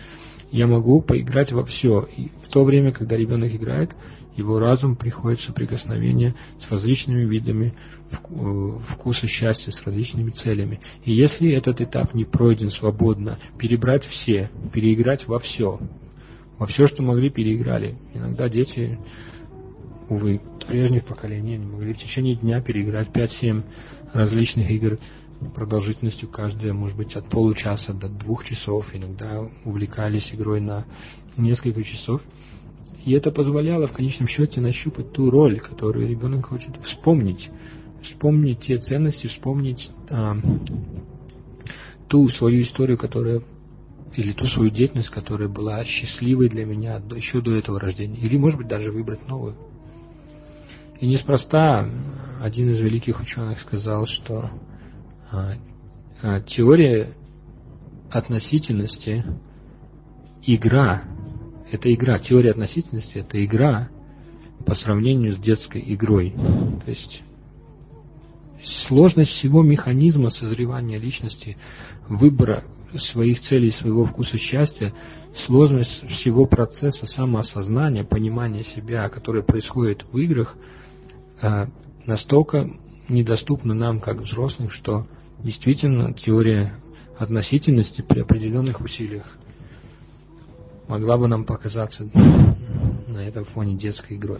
я могу поиграть во все. И в то время, когда ребенок играет, его разум приходит в соприкосновение с различными видами вкуса счастья, с различными целями. И если этот этап не пройден свободно, перебрать все, переиграть во все, во все, что могли, переиграли. Иногда дети, увы, прежних поколений не могли в течение дня переиграть пять-семь различных игр продолжительностью каждая, может быть, от получаса до двух часов. Иногда увлекались игрой на несколько часов. И это позволяло в конечном счете нащупать ту роль, которую ребенок хочет вспомнить. Вспомнить те ценности, вспомнить а, ту свою историю, которая, или ту свою деятельность, которая была счастливой для меня еще до этого рождения. Или, может быть, даже выбрать новую. И неспроста один из великих ученых сказал, что а, а, теория относительности, игра, это игра, теория относительности — это игра по сравнению с детской игрой. То есть сложность всего механизма созревания личности, выбора своих целей, своего вкуса счастья, сложность всего процесса самоосознания, понимания себя, которое происходит в играх, настолько недоступна нам, как взрослым, что действительно теория относительности при определенных усилиях могла бы нам показаться на этом фоне детской игрой.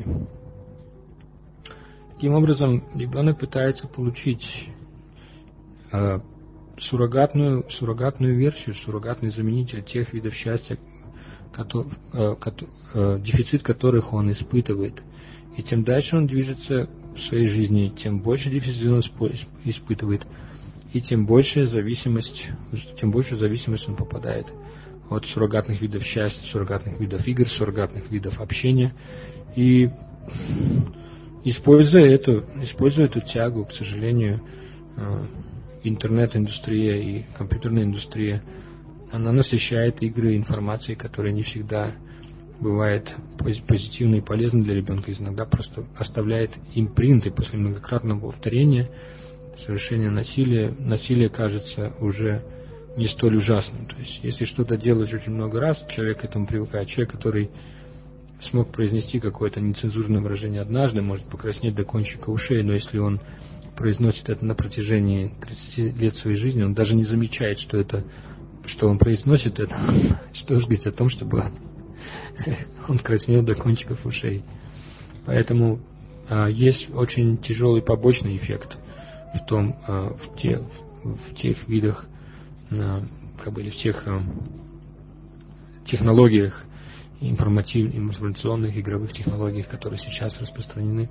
Таким образом, ребенок пытается получить э, суррогатную, суррогатную версию, суррогатный заменитель тех видов счастья, который, э, э, дефицит которых он испытывает. И тем дальше он движется в своей жизни, тем больше дефицит он испытывает, и тем большая зависимость, тем большую зависимость он попадает от суррогатных видов счастья, суррогатных видов игр, суррогатных видов общения. И используя эту, используя эту тягу, к сожалению, интернет-индустрия и компьютерная индустрия, она насыщает игры информацией, которая не всегда бывает позитивной и полезной для ребенка, иногда просто оставляет импринты после многократного повторения, совершения насилия. Насилие кажется уже не столь ужасным. То есть, если что-то делать очень много раз, человек к этому привыкает. Человек, который смог произнести какое-то нецензурное выражение однажды, может покраснеть до кончика ушей, но если он произносит это на протяжении тридцати лет своей жизни, он даже не замечает, что это, что он произносит это, что уж говорить о том, чтобы он краснел до кончиков ушей. Поэтому а, есть очень тяжелый побочный эффект в том, а, в, те, в, в тех видах, а, как бы, или в тех а, технологиях, информативных, информационных, игровых технологиях, которые сейчас распространены.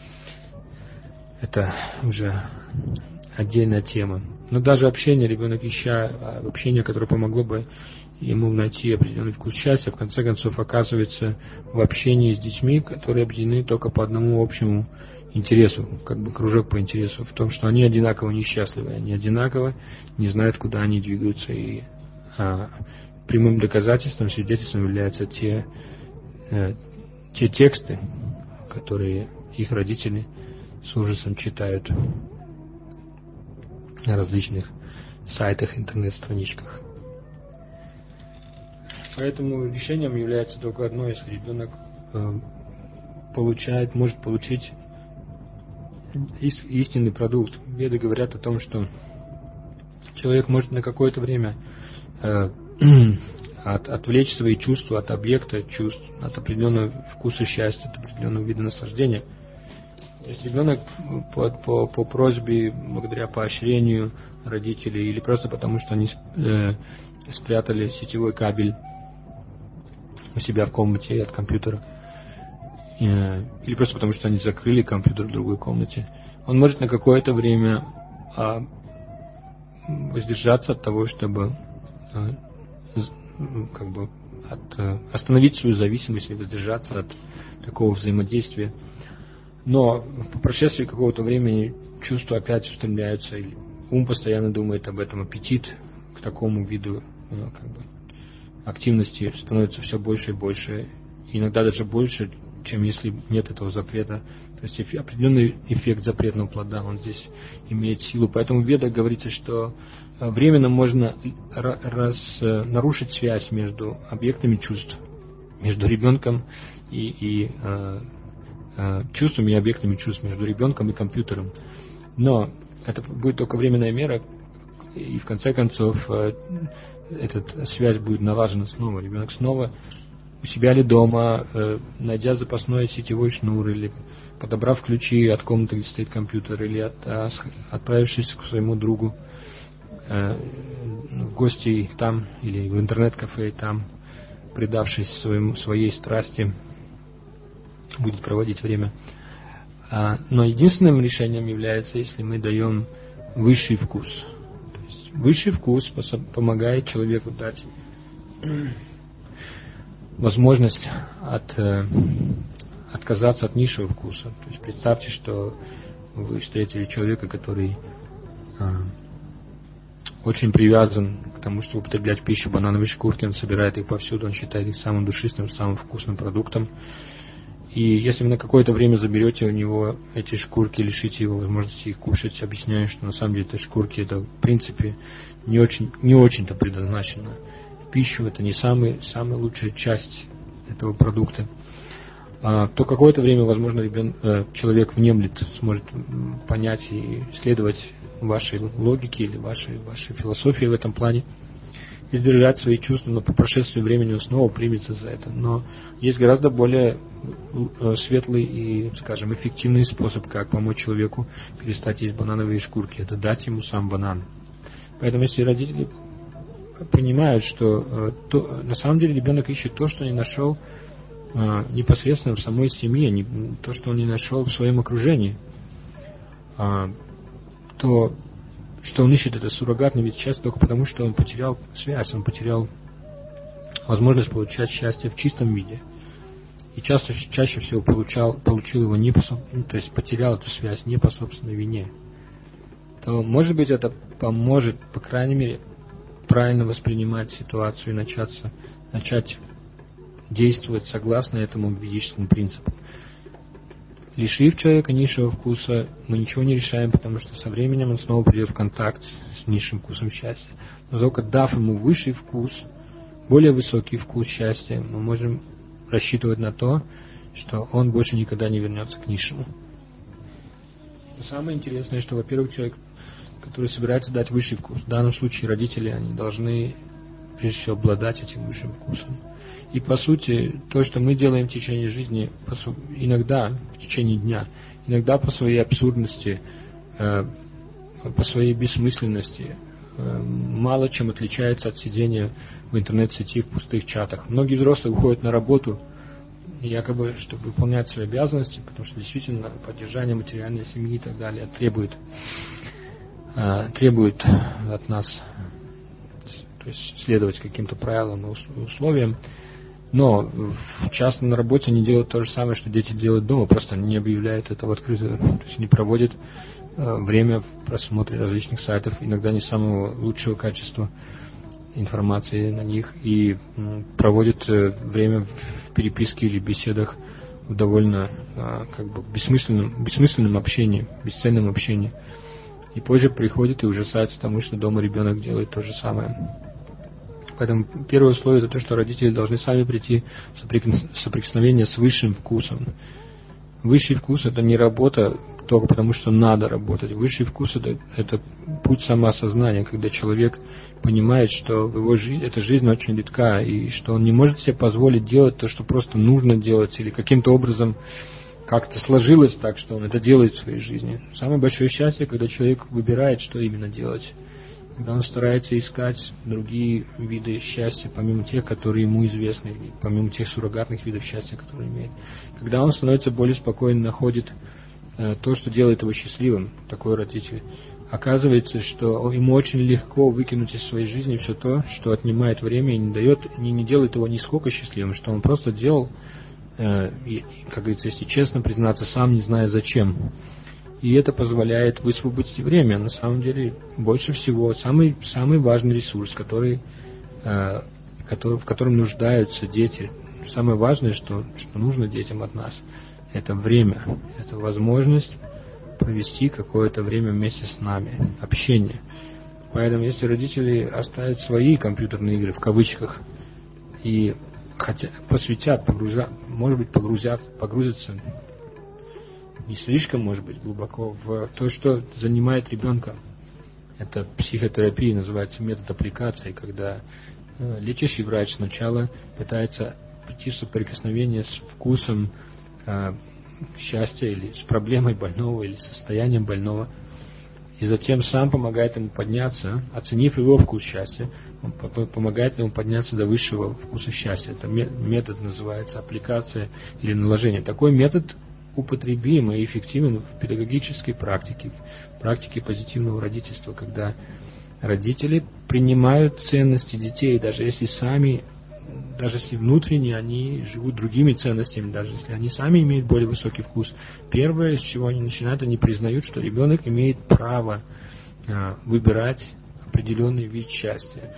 Это уже отдельная тема. Но даже общение, ребенок ища общение, которое помогло бы ему найти определенный вкус счастья, в конце концов оказывается в общении с детьми, которые объединены только по одному общему интересу, как бы кружок по интересу, в том, что они одинаково несчастливы, они одинаково не знают, куда они двигаются. И а, прямым доказательством, свидетельством являются те, э, те тексты, которые их родители с ужасом читают на различных сайтах, интернет-страничках. Поэтому решением является только одно: если ребенок э, получает, может получить ис- истинный продукт. Веды говорят о том, что человек может на какое-то время э, от, отвлечь свои чувства от объекта чувств, от определенного вкуса счастья, от определенного вида наслаждения. То есть ребенок по, по, по просьбе, благодаря поощрению родителей, или просто потому, что они э, спрятали сетевой кабель у себя в комнате от компьютера, э, или просто потому, что они закрыли компьютер в другой комнате, он может на какое-то время э, воздержаться от того, чтобы э, как бы от, э, остановить свою зависимость или воздержаться от такого взаимодействия. Но по прошествии какого-то времени чувства опять устремляются, и ум постоянно думает об этом, аппетит к такому виду ну, как бы, активности становится все больше и больше, и иногда даже больше, чем если нет этого запрета. То есть определенный эффект запретного плода, он здесь имеет силу. Поэтому в Ведах говорится, что временно можно раз, нарушить связь между объектами чувств, между ребенком и, и э, э, чувствами и объектами чувств, между ребенком и компьютером. Но это будет только временная мера, и в конце концов э, эта связь будет налажена снова. Ребенок снова у себя или дома, э, найдя запасной сетевой шнур, или подобрав ключи от комнаты, где стоит компьютер, или от, а, отправившись к своему другу э, в гости там, или в интернет-кафе там, предавшись своим, своей страсти, будет проводить время. А, но единственным решением является, если мы даем высший вкус. То есть высший вкус помогает человеку дать возможность от, э, отказаться от низшего вкуса. То есть представьте, что вы встретили человека, который э, очень привязан к тому, чтобы употреблять в пищу банановые шкурки, он собирает их повсюду, он считает их самым душистым, самым вкусным продуктом. И если вы на какое-то время заберете у него эти шкурки, лишите его возможности их кушать, объясняя, что на самом деле эти шкурки, это в принципе не очень, не очень-то предназначено в пищу, это не самый, самая лучшая часть этого продукта, а, то какое-то время, возможно, ребен, э, человек внемлет, сможет понять и следовать вашей логике или вашей, вашей философии в этом плане, и сдержать свои чувства, но по прошествии времени он снова примется за это. Но есть гораздо более светлый и, скажем, эффективный способ, как помочь человеку перестать есть банановые шкурки. Это дать ему сам банан. Поэтому если родители понимают, что то, на самом деле ребенок ищет то, что не нашел непосредственно в самой семье, не, то, что он не нашел в своем окружении, то что он ищет это суррогатный вид счастья только потому, что он потерял связь, он потерял возможность получать счастье в чистом виде. И часто, чаще всего получал, получил его не по, то есть потерял эту связь не по собственной вине. То, может быть, это поможет, по крайней мере, правильно воспринимать ситуацию и начаться, начать действовать согласно этому ведическому принципу. Лишив человека низшего вкуса, мы ничего не решаем, потому что со временем он снова придет в контакт с низшим вкусом счастья. Но только дав ему высший вкус, более высокий вкус счастья, мы можем рассчитывать на то, что он больше никогда не вернется к низшему. Но самое интересное, что, во-первых, человек, который собирается дать высший вкус, в данном случае родители, они должны прежде всего обладать этим высшим вкусом. И по сути, то, что мы делаем в течение жизни, иногда в течение дня, иногда по своей абсурдности, по своей бессмысленности, мало чем отличается от сидения в интернет-сети в пустых чатах. Многие взрослые уходят на работу, якобы, чтобы выполнять свои обязанности, потому что действительно поддержание материальной семьи и так далее требует, требует от нас, то есть следовать каким-то правилам и условиям. Но часто на работе они делают то же самое, что дети делают дома, просто они не объявляют этого открыто. То есть они проводят время в просмотре различных сайтов, иногда не самого лучшего качества информации на них, и проводят время в переписке или беседах в довольно как бы бессмысленном, бессмысленном общении, бесценном общении. И позже приходят и ужасаются тому, что дома ребенок делает то же самое. Поэтому первое условие – это то, что родители должны сами прийти в соприкосновение с высшим вкусом. Высший вкус – это не работа только потому, что надо работать. Высший вкус – это, это путь самоосознания, когда человек понимает, что в его жизни, эта жизнь очень редка, и что он не может себе позволить делать то, что просто нужно делать, или каким-то образом как-то сложилось так, что он это делает в своей жизни. Самое большое счастье, когда человек выбирает, что именно делать. Когда он старается искать другие виды счастья, помимо тех, которые ему известны, или помимо тех суррогатных видов счастья, которые имеет. Когда он становится более спокойно, находит э, то, что делает его счастливым, такой родитель, оказывается, что ему очень легко выкинуть из своей жизни все то, что отнимает время и не дает, не, не делает его нисколько счастливым, что он просто делал, э, и, как говорится, если честно признаться, сам не зная зачем. И это позволяет высвободить время. На самом деле, больше всего, самый, самый важный ресурс, который, э, который, в котором нуждаются дети, самое важное, что, что нужно детям от нас, это время, это возможность провести какое-то время вместе с нами, общение. Поэтому если родители оставят свои компьютерные игры, в кавычках, и хотя, посвятят, погрузят, может быть, погрузят, погрузятся не слишком, может быть, глубоко в то, что занимает ребенка. Это психотерапия, называется метод аппликации, когда э, лечащий врач сначала пытается прийти в соприкосновение с вкусом э, счастья или с проблемой больного, или состоянием больного, и затем сам помогает ему подняться, оценив его вкус счастья, он помогает ему подняться до высшего вкуса счастья. Это метод называется аппликация или наложение. Такой метод употребим и эффективен в педагогической практике, в практике позитивного родительства, когда родители принимают ценности детей, даже если сами, даже если внутренне они живут другими ценностями, даже если они сами имеют более высокий вкус. Первое, с чего они начинают, они признают, что ребенок имеет право а, выбирать определенный вид счастья.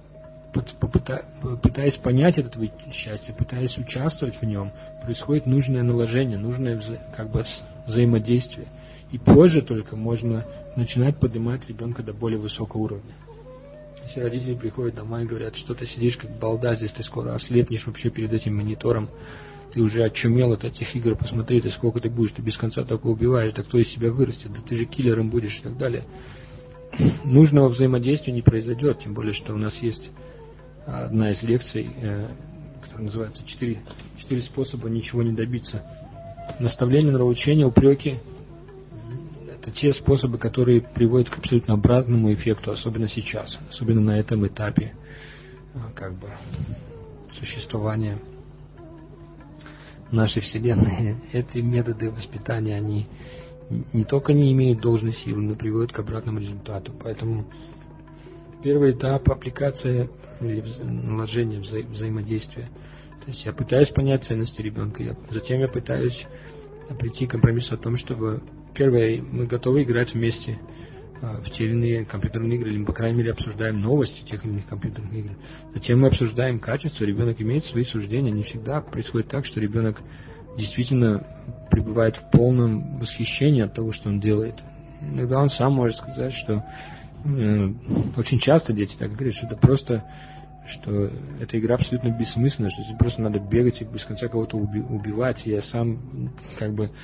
Пытаясь понять этот вид счастья, пытаясь участвовать в нем, происходит нужное наложение, нужное вза- как бы взаимодействие. И позже только можно начинать поднимать ребенка до более высокого уровня. Если родители приходят домой и говорят, что ты сидишь как балда, здесь ты скоро ослепнешь вообще перед этим монитором, ты уже очумел от этих игр, посмотри, ты сколько ты будешь, ты без конца только убиваешь, да кто из себя вырастет, да ты же киллером будешь и так далее. Нужного взаимодействия не произойдет, тем более, что у нас есть одна из лекций, которая называется «Четыре, четыре способа ничего не добиться». Наставление, нравоучение, упреки – это те способы, которые приводят к абсолютно обратному эффекту, особенно сейчас, особенно на этом этапе как бы существования нашей Вселенной. Эти методы воспитания, они не только не имеют должной силы, но приводят к обратному результату. Поэтому первый этап аппликация или наложение, вза взаимодействия. То есть я пытаюсь понять ценности ребенка, я, затем я пытаюсь прийти к компромиссу о том, чтобы, первое, мы готовы играть вместе а, в те или иные компьютерные игры, или, по крайней мере, обсуждаем новости тех или иных компьютерных игр. Затем мы обсуждаем качество, ребенок имеет свои суждения. Не всегда происходит так, что ребенок действительно пребывает в полном восхищении от того, что он делает. Иногда он сам может сказать, что очень часто дети так говорят, что это просто, что эта игра абсолютно бессмысленна, что здесь просто надо бегать и без конца кого-то уби- убивать. И я сам, как бы,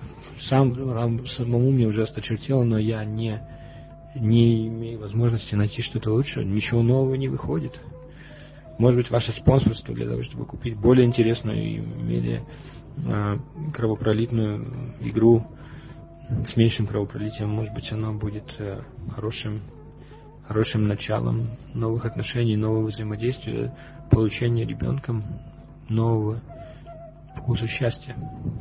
сам, самому мне уже осточертело, но я не, не имею возможности найти что-то лучше, ничего нового не выходит. Может быть, ваше спонсорство для того, чтобы купить более интересную и менее э, кровопролитную игру с меньшим кровопролитием, может быть, оно будет э, хорошим, хорошим началом новых отношений, нового взаимодействия, получения ребенком нового вкуса счастья.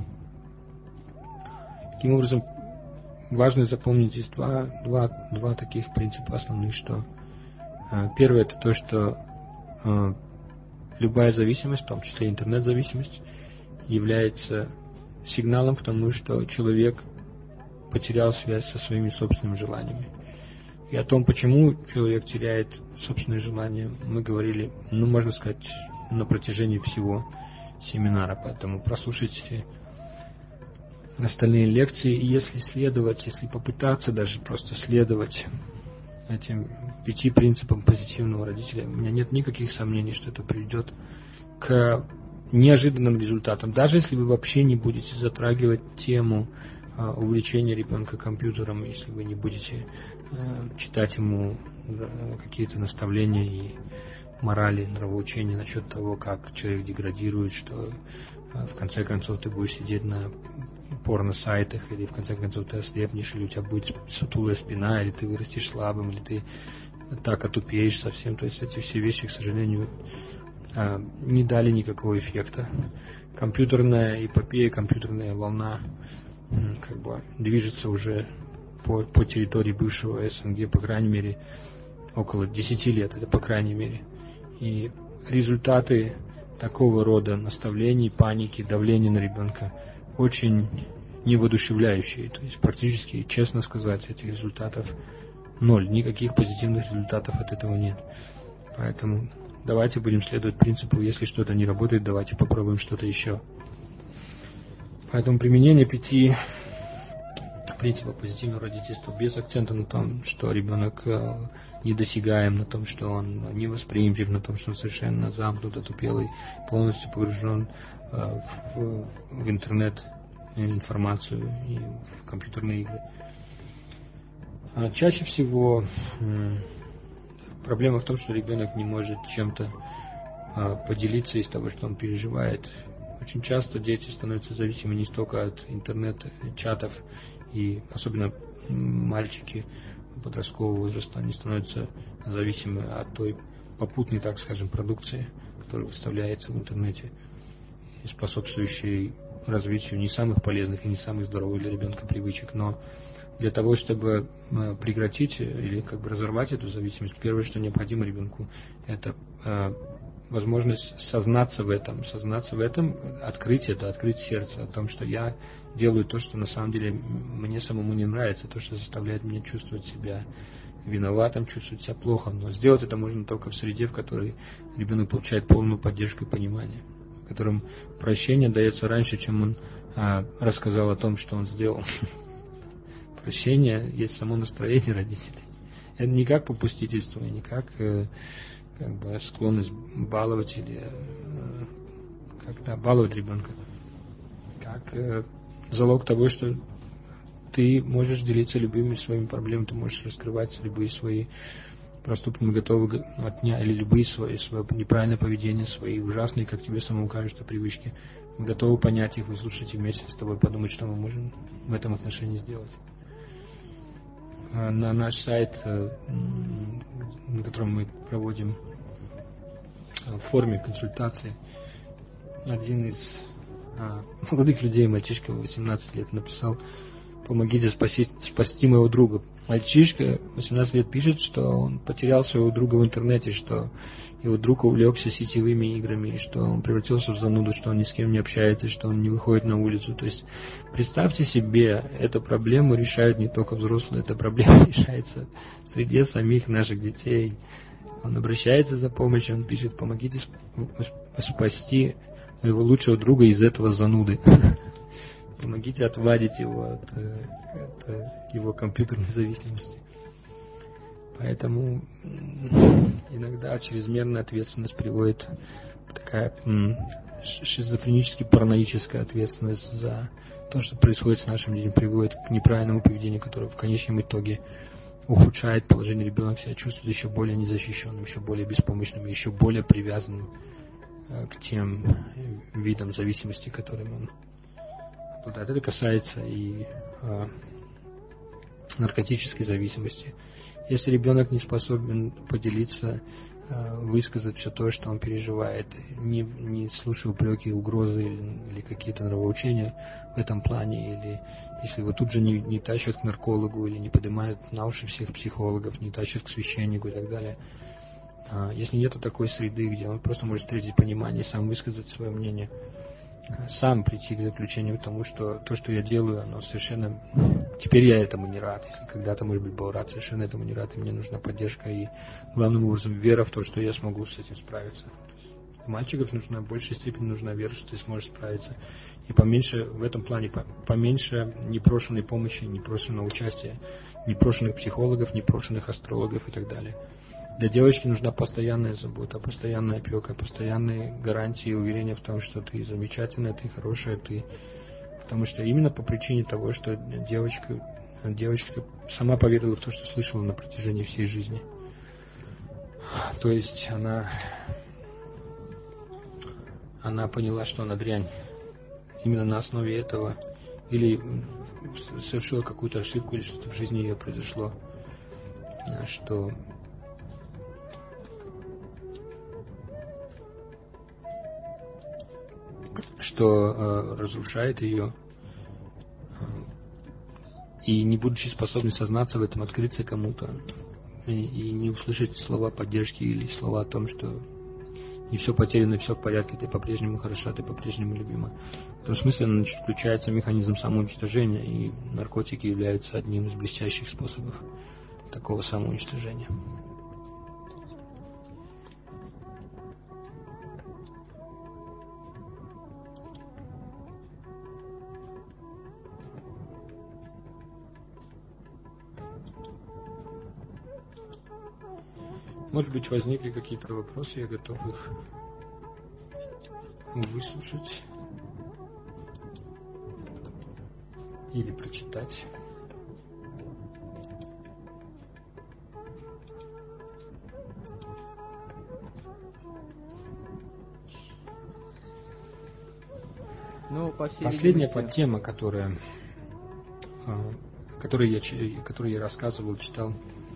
Таким образом, важно запомнить здесь два, два, два таких принципа основных, что э, первое — это то, что э, любая зависимость, в том числе интернет-зависимость, является сигналом к тому, что человек потерял связь со своими собственными желаниями. И о том, почему человек теряет собственные желания, мы говорили, ну, можно сказать, на протяжении всего семинара. Поэтому прослушайте остальные лекции, и если следовать, если попытаться даже просто следовать этим пяти принципам позитивного родителя, у меня нет никаких сомнений, что это приведет к неожиданным результатам. Даже если вы вообще не будете затрагивать тему а, увлечения ребенка компьютером, если вы не будете а, читать ему а, какие-то наставления и морали, нравоучения насчет того, как человек деградирует, что а, в конце концов ты будешь сидеть на порно-сайтах, или в конце концов ты ослепнешь, или у тебя будет сутулая спина, или ты вырастешь слабым, или ты так отупеешь совсем. То есть эти все вещи, к сожалению, не дали никакого эффекта. Компьютерная эпопея, компьютерная волна как бы движется уже по, по территории бывшего СНГ, по крайней мере, около десяти лет, это по крайней мере. И результаты такого рода наставлений, паники, давления на ребенка очень невоодушевляющие. То есть практически, честно сказать, этих результатов ноль. Никаких позитивных результатов от этого нет. Поэтому давайте будем следовать принципу, если что-то не работает, давайте попробуем что-то еще. Поэтому применение пяти принципов позитивного родительства без акцента на том, что ребенок недосягаем, на том, что он невосприимчив, на том, что он совершенно замкнут, отупелый, полностью погружен в, в интернет, информацию и в компьютерные игры. А чаще всего проблема в том, что ребенок не может чем-то поделиться из того, что он переживает. Очень часто дети становятся зависимы не столько от интернета, чатов, и особенно мальчики подросткового возраста, они становятся зависимы от той попутной, так скажем, продукции, которая выставляется в интернете, и способствующей развитию не самых полезных и не самых здоровых для ребенка привычек. Но для того, чтобы прекратить или как бы разорвать эту зависимость, первое, что необходимо ребенку, это возможность сознаться в этом, сознаться в этом, открыть это, открыть сердце о том, что я делаю то, что на самом деле мне самому не нравится, то, что заставляет меня чувствовать себя виноватым, чувствовать себя плохо. Но сделать это можно только в среде, в которой ребенок получает полную поддержку и понимание, в котором прощение дается раньше, чем он а, рассказал о том, что он сделал. Прощение есть само настроение родителей. Это не как попустительство, не как как бы склонность баловать или э, как-то баловать ребенка, как э, залог того, что ты можешь делиться любыми своими проблемами, ты можешь раскрывать любые свои проступки, мы готовы от дня, или любые свои, свое неправильное поведение, свои ужасные, как тебе самому кажется, привычки. Мы готовы понять их, выслушать и вместе с тобой подумать, что мы можем в этом отношении сделать. На наш сайт, на котором мы проводим в форме консультации, один из молодых людей, мальчишка восемнадцать лет, написал: помогите спасти, спасти моего друга. Мальчишка восемнадцать лет пишет, что он потерял своего друга в интернете, что его друг увлекся сетевыми играми, что он превратился в зануду, что он ни с кем не общается, что он не выходит на улицу. То есть представьте себе, эту проблему решают не только взрослые, эта проблема решается в среде самих наших детей. Он обращается за помощью, он пишет: помогите спасти моего лучшего друга из этого зануды. Помогите отвадить его от, от его компьютерной зависимости. Поэтому иногда чрезмерная ответственность приводит, такая шизофренически параноическая ответственность за то, что происходит с нашим детьми, приводит к неправильному поведению, которое в конечном итоге ухудшает положение ребенка, себя чувствует еще более незащищенным, еще более беспомощным, еще более привязанным к тем видам зависимости, которым он обладает. Это касается и а, наркотической зависимости. Если ребенок не способен поделиться, высказать все то, что он переживает, не, не слушая упреки, угрозы или, или какие-то нравоучения в этом плане, или если его тут же не, не тащат к наркологу, или не поднимают на уши всех психологов, не тащат к священнику и так далее, если нету такой среды, где он просто может встретить понимание, сам высказать свое мнение, сам прийти к заключению тому, что то, что я делаю, оно совершенно... Теперь я этому не рад. Если когда-то, может быть, был рад, совершенно этому не рад, и мне нужна поддержка и, главным образом, вера в то, что я смогу с этим справиться. Мальчиков нужна, в большей степени нужна вера, что ты сможешь справиться. И поменьше, в этом плане, поменьше непрошенной помощи, непрошенного участия, непрошенных психологов, непрошенных астрологов и так далее. Для девочки нужна постоянная забота, постоянная опека, постоянные гарантии и уверения в том, что ты замечательная, ты хорошая, ты... Потому что именно по причине того, что девочка, девочка сама поверила в то, что слышала на протяжении всей жизни. То есть она, она поняла, что она дрянь. Именно на основе этого или совершила какую-то ошибку, или что-то в жизни ее произошло, что... что э, разрушает ее, э, и не будучи способной сознаться в этом, открыться кому-то, и, и не услышать слова поддержки или слова о том, что не все потеряно, все в порядке, ты по-прежнему хороша, ты по-прежнему любима. В этом смысле, значит, включается механизм самоуничтожения, и наркотики являются одним из блестящих способов такого самоуничтожения. Может быть, возникли какие-то вопросы, я готов их выслушать или прочитать. Ну, по всей Последняя видимости... подтема, которая, которую я, которую я рассказывал, читал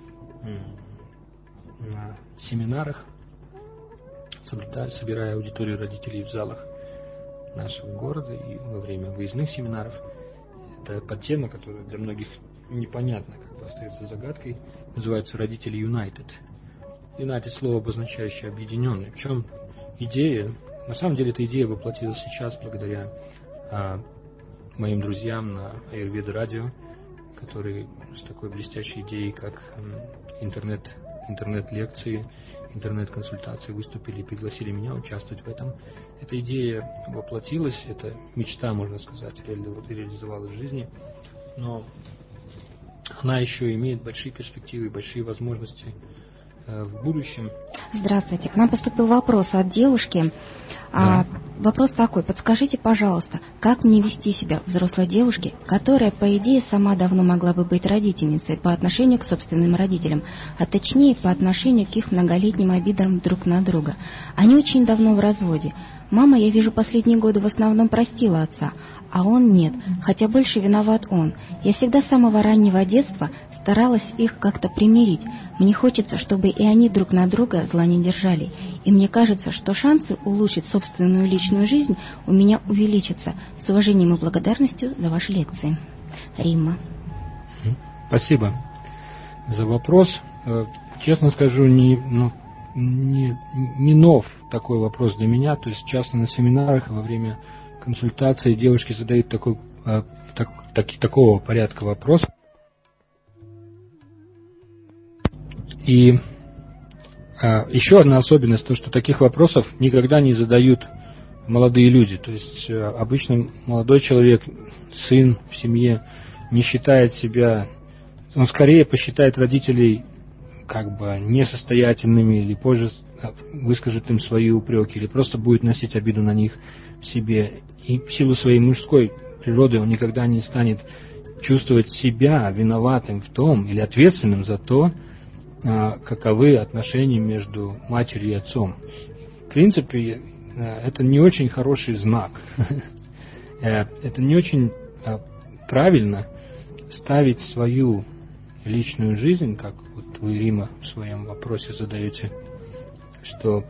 на семинарах, собирая аудиторию родителей в залах нашего города и во время выездных семинаров. Это подтема, которая для многих непонятна, как бы остается загадкой, называется «Родители United». United — слово, обозначающее объединенный. В чем идея? На самом деле эта идея воплотилась сейчас благодаря а, моим друзьям на Аюрведа радио, которые с такой блестящей идеей, как м, интернет, интернет-лекции, интернет-консультации выступили и пригласили меня участвовать в этом. Эта идея воплотилась, эта мечта, можно сказать, реали- реализовалась в жизни, но она еще имеет большие перспективы, большие возможности э, в будущем. Здравствуйте. К нам поступил вопрос от девушки. Да. А, вопрос такой. Подскажите, пожалуйста, как мне вести себя взрослой девушке, которая, по идее, сама давно могла бы быть родительницей по отношению к собственным родителям, а точнее по отношению к их многолетним обидам друг на друга. Они очень давно в разводе. Мама, я вижу, последние годы в основном простила отца, а он нет, хотя больше виноват он. Я всегда с самого раннего детства старалась их как-то примирить. Мне хочется, чтобы и они друг на друга зла не держали. И мне кажется, что шансы улучшить собственную личную жизнь у меня увеличатся. С уважением и благодарностью за ваши лекции. Римма. Спасибо за вопрос. Честно скажу, не, ну, не, не нов такой вопрос для меня. То есть часто на семинарах во время консультации девушки задают такой, так, так, такого порядка вопрос. И а, еще одна особенность, то, что таких вопросов никогда не задают молодые люди. То есть а, обычно молодой человек, сын в семье, не считает себя, он скорее посчитает родителей как бы несостоятельными, или позже выскажет им свои упреки, или просто будет носить обиду на них в себе. И в силу своей мужской природы он никогда не станет чувствовать себя виноватым в том или ответственным за то, каковы отношения между матерью и отцом. В принципе, это не очень хороший знак. Это не очень правильно ставить свою личную жизнь, как вот вы, Рима, в своем вопросе задаете, что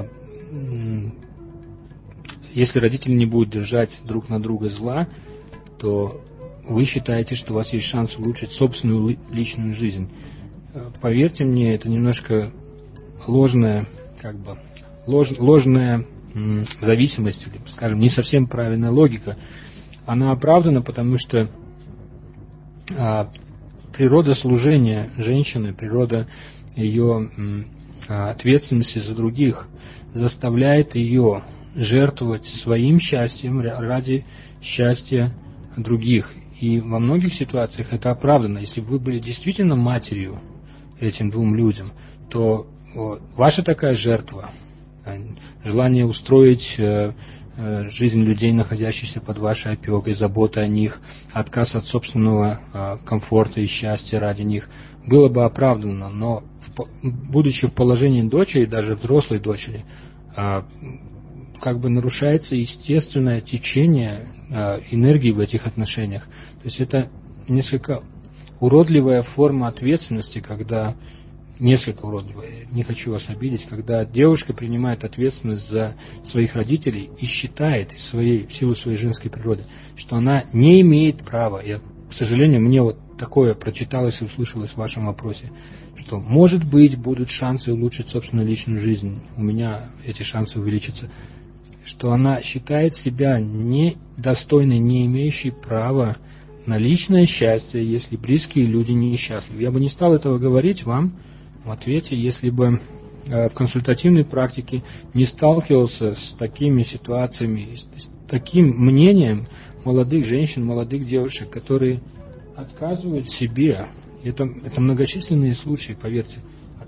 если родители не будут держать друг на друга зла, то вы считаете, что у вас есть шанс улучшить собственную личную жизнь. Поверьте мне, это немножко ложная, как бы, лож, ложная м, зависимость, или, скажем, не совсем правильная логика. Она оправдана, потому что а, природа служения женщины, природа ее м, ответственности за других заставляет ее жертвовать своим счастьем ради счастья других. И во многих ситуациях это оправдано. Если бы вы были действительно матерью этим двум людям, то вот, ваша такая жертва, желание устроить э, э, жизнь людей, находящихся под вашей опекой, забота о них, отказ от собственного э, комфорта и счастья ради них, было бы оправдано. Но в, будучи в положении дочери, даже взрослой дочери, э, как бы нарушается естественное течение э, энергии в этих отношениях. То есть это несколько уродливая форма ответственности, когда, несколько уродливая, не хочу вас обидеть, когда девушка принимает ответственность за своих родителей и считает из своей, в силу своей женской природы, что она не имеет права, я, к сожалению, мне вот такое прочиталось и услышалось в вашем вопросе, что, может быть, будут шансы улучшить собственную личную жизнь, у меня эти шансы увеличатся, что она считает себя недостойной, не имеющей права на личное счастье, если близкие люди несчастливы. Я бы не стал этого говорить вам в ответе, если бы э, в консультативной практике не сталкивался с такими ситуациями, с, с таким мнением молодых женщин, молодых девушек, которые отказывают себе, это, это многочисленные случаи, поверьте,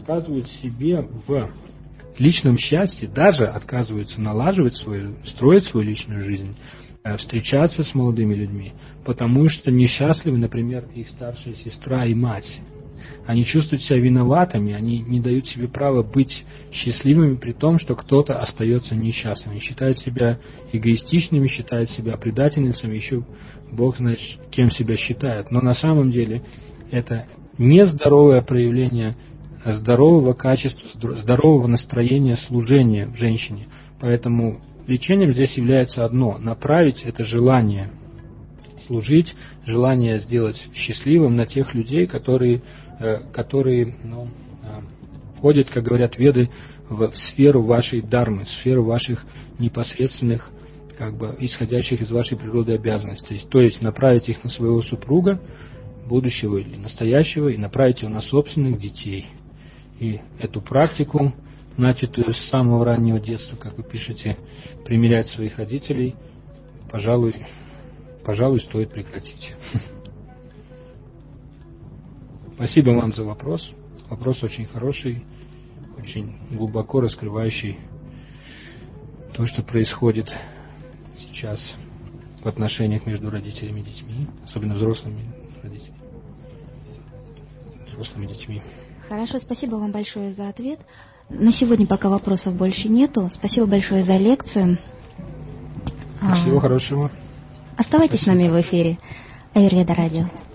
отказывают себе в личном счастье, даже отказываются налаживать свою, строить свою личную жизнь, встречаться с молодыми людьми, потому что несчастливы, например, их старшая сестра и мать. Они чувствуют себя виноватыми, они не дают себе права быть счастливыми, при том, что кто-то остается несчастным. Они считают себя эгоистичными, считают себя предательницами, еще Бог знает, кем себя считают. Но на самом деле это нездоровое проявление здорового качества, здорового настроения служения в женщине. Поэтому лечением здесь является одно – направить это желание служить, желание сделать счастливым на тех людей, которые, которые ну, входят, как говорят веды, в сферу вашей дharмы, в сферу ваших непосредственных, как бы, исходящих из вашей природы обязанностей. То есть направить их на своего супруга, будущего или настоящего, и направить его на собственных детей. И эту практику, начатую с самого раннего детства, как вы пишете, примирять своих родителей, пожалуй, пожалуй, стоит прекратить. Спасибо вам за вопрос. Вопрос очень хороший, очень глубоко раскрывающий то, что происходит сейчас в отношениях между родителями и детьми, особенно взрослыми родителями, взрослыми детьми. Хорошо, спасибо вам большое за ответ. На сегодня пока вопросов больше нету. Спасибо большое за лекцию. Всего а... хорошего. Оставайтесь спасибо. С нами в эфире Аюрведа радио.